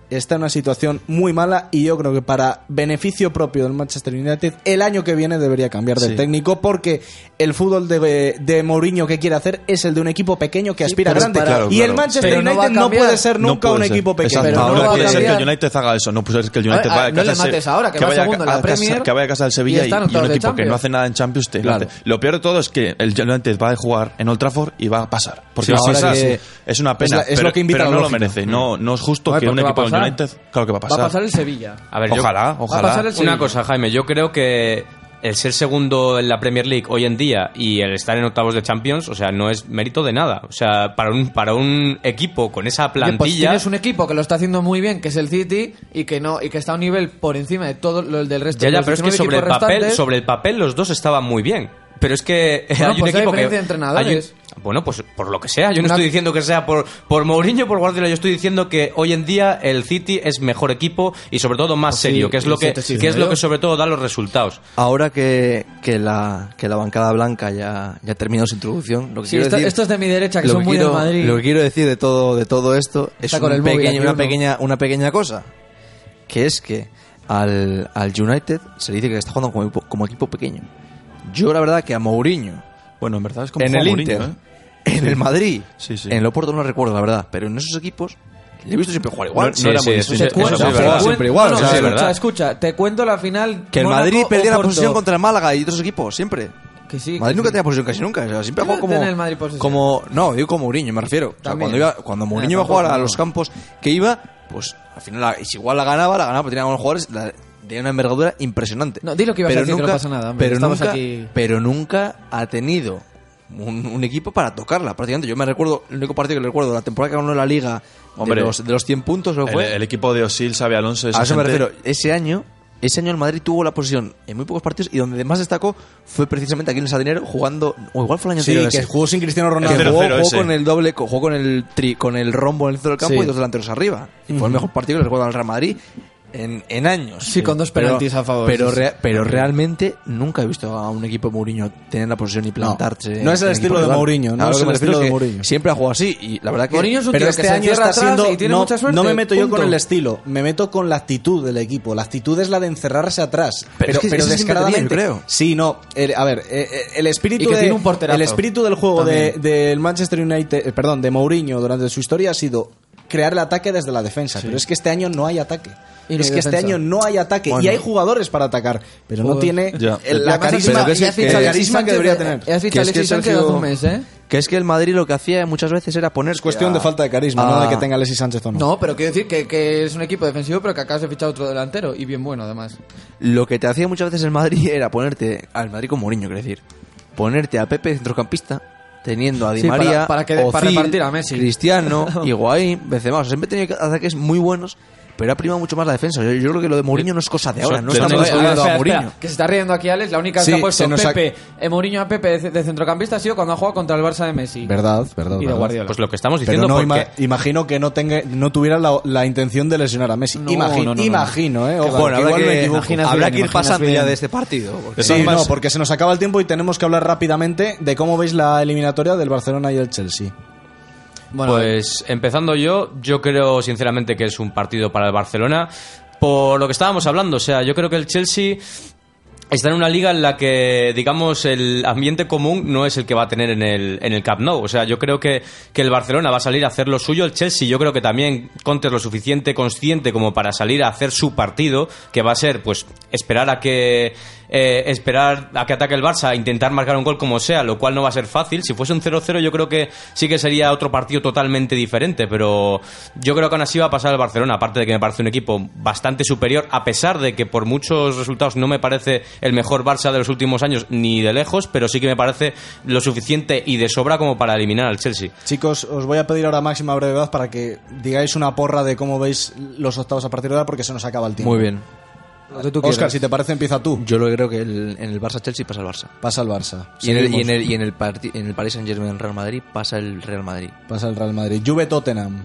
está en una situación muy mala y yo creo que para beneficio propio del Manchester United el año que viene debería cambiar de Sí. técnico, porque el fútbol de, de Mourinho que quiere hacer es el de un equipo pequeño que Sí, aspira pero grande. para- Claro, y claro. el Manchester Pero no United va a no, cambiar. puede ser No nunca puede un ser. equipo pequeño. Exacto. Pero no no, va a puede ser que cambiar. el United haga eso. No puede ser que el United A ver, vaya a no casa le del Se- mates ahora, que va vaya a segundo en ca- la a casa- Premier que vaya a casa del y Sevilla y, está en y un octavos de equipo que Champions. no hace nada en Champions te Claro. mate. Lo peor de todo es que el United va a jugar en Old Trafford y va a pasar. Porque Sí, va a ahora pasar. que- Es una es pena. la- es pero, lo que invita pero a la no lo lógica. merece. No, no es justo Joder, que ¿por un qué va a equipo del pasar? United. Claro que va a Va pasar. a pasar el Sevilla. A ver, yo- Ojalá, ojalá. pasar el Sevilla. Una cosa, Jaime, yo creo que el ser segundo en la Premier League hoy en día y el estar en octavos de Champions, o sea, no es mérito de nada. O sea, para un, para un equipo con esa Oye, pues plantilla... tienes un equipo que lo está haciendo muy bien, que es el City, y que no y que está a un nivel por encima de todo lo del resto Ya, de ya, los pero es que diecinueve sobre el, equipos papel, restantes. sobre el papel los dos estaban muy bien. Pero es que Bueno, hay un pues hay equipo que... diferencia de entrenadores. hay un- bueno, pues por lo que sea. Yo no Una- estoy diciendo que sea por, por Mourinho o por Guardiola. Yo estoy diciendo que hoy en día el City es mejor equipo y sobre todo más Pues sí, serio, que es y lo que, siete, sí, que es sí, lo yo. que sobre todo da los resultados. Ahora que, que, la, que la bancada blanca ya, ya ha terminado su introducción, lo que Sí, quiero esto- decir, estos de mi derecha, que lo son muy quiero, del Madrid. Lo que quiero decir de todo, de todo esto es Está con un el móvil pequeño- aquí una, uno. pequeña, una pequeña cosa, que es que al, al United se le dice que está jugando como, equipo- como equipo pequeño. Yo la verdad que a Mourinho, Bueno, en verdad es como en juega el Mourinho, Inter, ¿eh? en el Madrid, Sí, sí. en el Oporto no lo recuerdo la verdad, pero en esos equipos le he visto siempre jugar igual. No- no era Sí, muy sí, difícil. eso Te sí, cuento- eso sí es te verdad. cuento- Siempre igual, no, o no, sea, es escucha, verdad. escucha, te cuento la final. Que el Mónaco Madrid o perdía la Porto. posición contra el Málaga y otros equipos, siempre. Que sí, Madrid que nunca sí. tenía posesión casi nunca. O sea, siempre ha jugado como. Tiene el Madrid posesión. como no, digo como Mourinho, me refiero. O sea, También. cuando, iba, cuando Mourinho Eh, iba a jugar a tampoco, los no. campos que iba, pues al final, la- y si igual la ganaba, la ganaba, porque tenía buenos jugadores, la- tenía una envergadura impresionante. No, di lo que ibas a Pero decir, que nunca, no pasa nada, hombre, Pero estamos nunca, aquí. pero nunca ha tenido un, un equipo para tocarla. Prácticamente, yo me recuerdo, el único partido que le recuerdo, la temporada que ganó la liga Hombre, de, los, de los cien puntos, ¿no El, fue? el equipo de Osil, Xabi Alonso, esa A eso me gente- refiero. Ese año, ese año el Madrid tuvo la posesión en muy pocos partidos y donde más destacó fue precisamente aquí en el Sadinero jugando, o igual fue el año Sí, anterior que ese. jugó sin Cristiano Que Ronaldo. cero jugó, cero jugó ese. con el doble, jugó con el tri, con el rombo en el centro del campo Sí. y dos delanteros arriba. Y fue el mejor partido que le recuerdo al Real Madrid en, en años. Sí, con dos Pero- penaltis a favor, Pero, sí, sí. rea- pero realmente nunca he visto a un equipo de Mourinho tener la posesión y plantarse. no es el en estilo equipo de rival. Mourinho, no Claro, es lo que el me refiero estilo de es que Mourinho. Siempre ha jugado así y la verdad que. Mourinho es un Pero tío este que se año encierra está atrás siendo. y tiene no, mucha suerte. no me meto yo punto. con el estilo, me meto con la actitud del equipo. La actitud es la de encerrarse atrás. Pero, es que pero ese siempre descaradamente. tenía, yo creo. Sí, no. el- a ver, eh, eh, el espíritu Y que de- tiene un porterazo. el espíritu del juego de- También. del Manchester United, eh, perdón, de Mourinho durante su historia ha sido crear el ataque desde la defensa. Pero es que este año no hay ataque. Y no es hay que este defensa. año no hay ataque Bueno. y hay jugadores para atacar, pero no Joder. tiene Ya. el- Y la además, carisma, pero que es que- ya ficha el Alexis carisma que Sánchez debería de- tener. Ya Que ficha es que Alexis Sánchez Sergio- hace un mes, ¿eh? Que es que el Madrid lo que hacía muchas veces era poner. Es cuestión de falta de carisma, no de que tenga Alexis Sánchez o no. No, pero quiero decir que, que es un equipo defensivo, pero que acabas de fichar otro delantero y bien bueno, además. Lo que te hacía muchas veces el Madrid era ponerte al Madrid con Mourinho, quiero decir, ponerte a Pepe de centrocampista, teniendo a Di Sí, para- María, para que- para Ozil, repartir a Messi. Cristiano, Higuaín, Benzema. O sea, siempre he tenido ataques muy buenos, pero ha primado mucho más la defensa. Yo, yo creo que lo de Mourinho no es cosa de ahora, no Son- estamos son- descubriendo a Espera, espera, Mourinho. que se está riendo aquí Alex. La única Sí, que ha puesto se nos ha- Pepe, eh, Mourinho a Pepe de, de centrocampista ha sido cuando ha jugado contra el Barça de Messi. Verdad, verdad. Y de verdad. Guardiola. Pues lo que estamos Pero diciendo no porque... ima- imagino que no tenga no tuviera la, la intención de lesionar a Messi. No, Imagi- no, no, no. imagino, eh. Ojo, Bueno, que habrá igual me que, equivoco. Imaginas habrá bien, que ir imaginas pasando bien. ya de este partido. porque- Sí, Además- no, porque se nos acaba el tiempo y tenemos que hablar rápidamente de cómo veis la eliminatoria del Barcelona y el Chelsea. Bueno, Pues empezando yo, yo creo sinceramente que es un partido para el Barcelona. Por lo que estábamos hablando, o sea, yo creo que el Chelsea está en una liga en la que, digamos, el ambiente común no es el que va a tener en el, en el Camp Nou. O sea, yo creo que, que el Barcelona va a salir a hacer lo suyo. El Chelsea, yo creo que también Conte es lo suficiente consciente como para salir a hacer su partido, que va a ser, pues, esperar a que... Eh, esperar a que ataque el Barça, intentar marcar un gol como sea, lo cual no va a ser fácil. Si fuese un cero cero yo creo que sí que sería otro partido totalmente diferente, pero yo creo que aún así va a pasar el Barcelona, aparte de que me parece un equipo bastante superior, a pesar de que por muchos resultados no me parece el mejor Barça de los últimos años ni de lejos, pero sí que me parece lo suficiente y de sobra como para eliminar al Chelsea. Chicos, os voy a pedir ahora máxima brevedad para que digáis una porra de cómo veis los octavos a partir de ahora, porque se nos acaba el tiempo. Muy bien. lo que tú Óscar, quieras. si te parece, empieza tú. Yo lo que creo que el- en el Barça-Chelsea pasa el Barça. Pasa el Barça. Y en el, y Seguimos. en el, y en el, parti- en el Paris Saint-Germain Real Madrid pasa el Real Madrid. Pasa el Real Madrid. Juve Tottenham.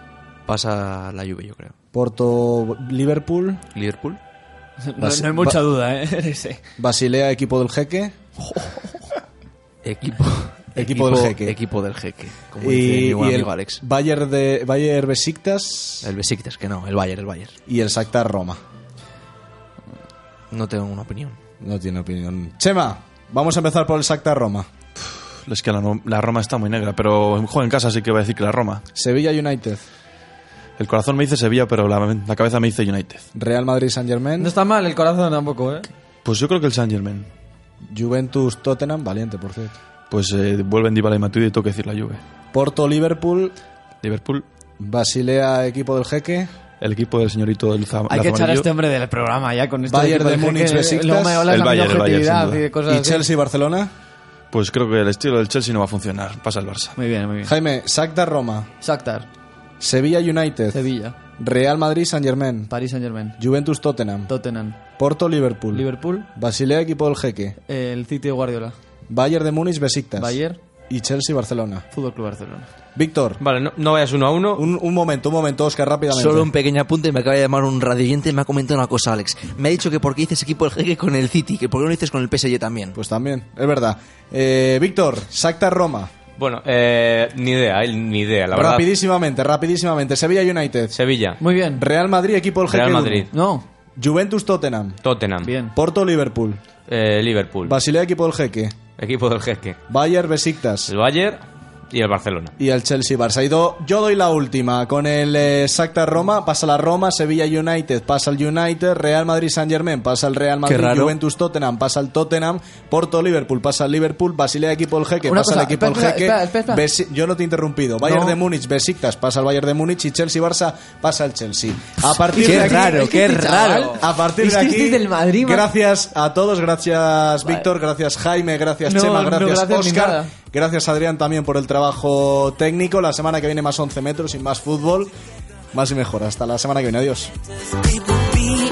Pasa la Juve, yo creo. Porto Liverpool. Liverpool. No, no hay mucha duda, ¿eh? Sí. Basilea, equipo del Jeque. Equipo, Equipo del Jeque. Equipo del Jeque. Como Y, dice mi buen y el amigo Alex. Bayern de Bayern Besiktas El Besiktas, que no, el Bayern, el Bayern. y el Shakhtar Roma. No tengo una opinión. No tiene opinión. Chema, vamos a empezar por el Shakhtar Roma. Es que la, la Roma está muy negra, pero juego en casa, así que voy a decir que la Roma. Sevilla United, El corazón me dice Sevilla, pero la, la cabeza me dice United. Real Madrid Saint Germain, No está mal el corazón tampoco, ¿eh? Pues yo creo que el Saint Germain. Juventus Tottenham, valiente por cierto. Pues eh, vuelven Dybala y Matuidi y tengo que decir la Juve. Porto Liverpool, Liverpool, Basilea Equipo del Jeque, el equipo del señorito del Zam- Hay que echar a amarillo. este hombre del programa ya con esto. Bayern de equipo del Múnich, Jeque, Besiktas. luego me hablas El a mí de Bayern, el Bayern, objetividad sin duda. y de cosas y así. Chelsea Barcelona. Pues creo que el estilo del Chelsea no va a funcionar. Pasa el Barça. Muy bien, muy bien. Jaime, Shakhtar Roma, Shakhtar, Sevilla United, Sevilla, Real Madrid Saint Germain, Paris Saint Germain, Juventus Tottenham, Tottenham, Porto Liverpool, Liverpool, Basilea Equipo del Jeque, el City de Guardiola, Bayern de Múnich Besiktas Bayern, y Chelsea Barcelona. Fútbol Club Barcelona. Víctor, Vale, no, no vayas uno a uno. un, un momento, un momento, Oscar, rápidamente. Solo un pequeño apunte, me acaba de llamar un radioyente y me ha comentado una cosa, Alex. Me ha dicho que por qué dices equipo del Jeque con el City, que por qué no dices con el P S G también. Pues también, es verdad. Eh, Víctor, Shakhtar Roma. Bueno, eh, ni idea, eh, ni idea, la verdad. Rapidísimamente, rapidísimamente. Sevilla United. Sevilla, Muy bien. Real Madrid, Equipo del Jeque. Real uno. Madrid, No, Juventus Tottenham. Tottenham, bien. Porto Liverpool. eh, Liverpool, Basilea Equipo del Jeque. equipo del Jeque, Bayern Besiktas. el Bayern y el Barcelona. Y el Chelsea Barça. Y do- yo doy la última. Con el eh, Shakhtar Roma pasa la Roma, Sevilla United pasa el United, Real Madrid Saint Germain pasa el Real Madrid, Qué raro. Juventus Tottenham pasa el Tottenham, Porto Liverpool pasa el Liverpool, Basilea Equipo del Jeque Una pasa cosa, el Equipo del espera, Jeque. espera, espera, espera. Besi- yo no te he interrumpido. Bayern No. de Múnich, Besiktas pasa el Bayern de Múnich y Chelsea Barça pasa el Chelsea. A partir Qué de aquí, raro, es que qué este chaval- raro. a partir Es de que aquí, este es del Madrid, man. gracias a todos, gracias Víctor, gracias Jaime, gracias No, Chema, no, gracias, gracias ni Óscar, nada. gracias Adrián también por el trabajo técnico. La semana que viene más once metros y más fútbol, más y mejor. Hasta la semana que viene, adiós. It will be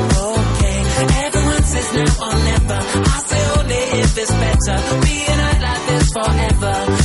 okay. Everyone says now or never. I say only if it's better. Be a night like this forever.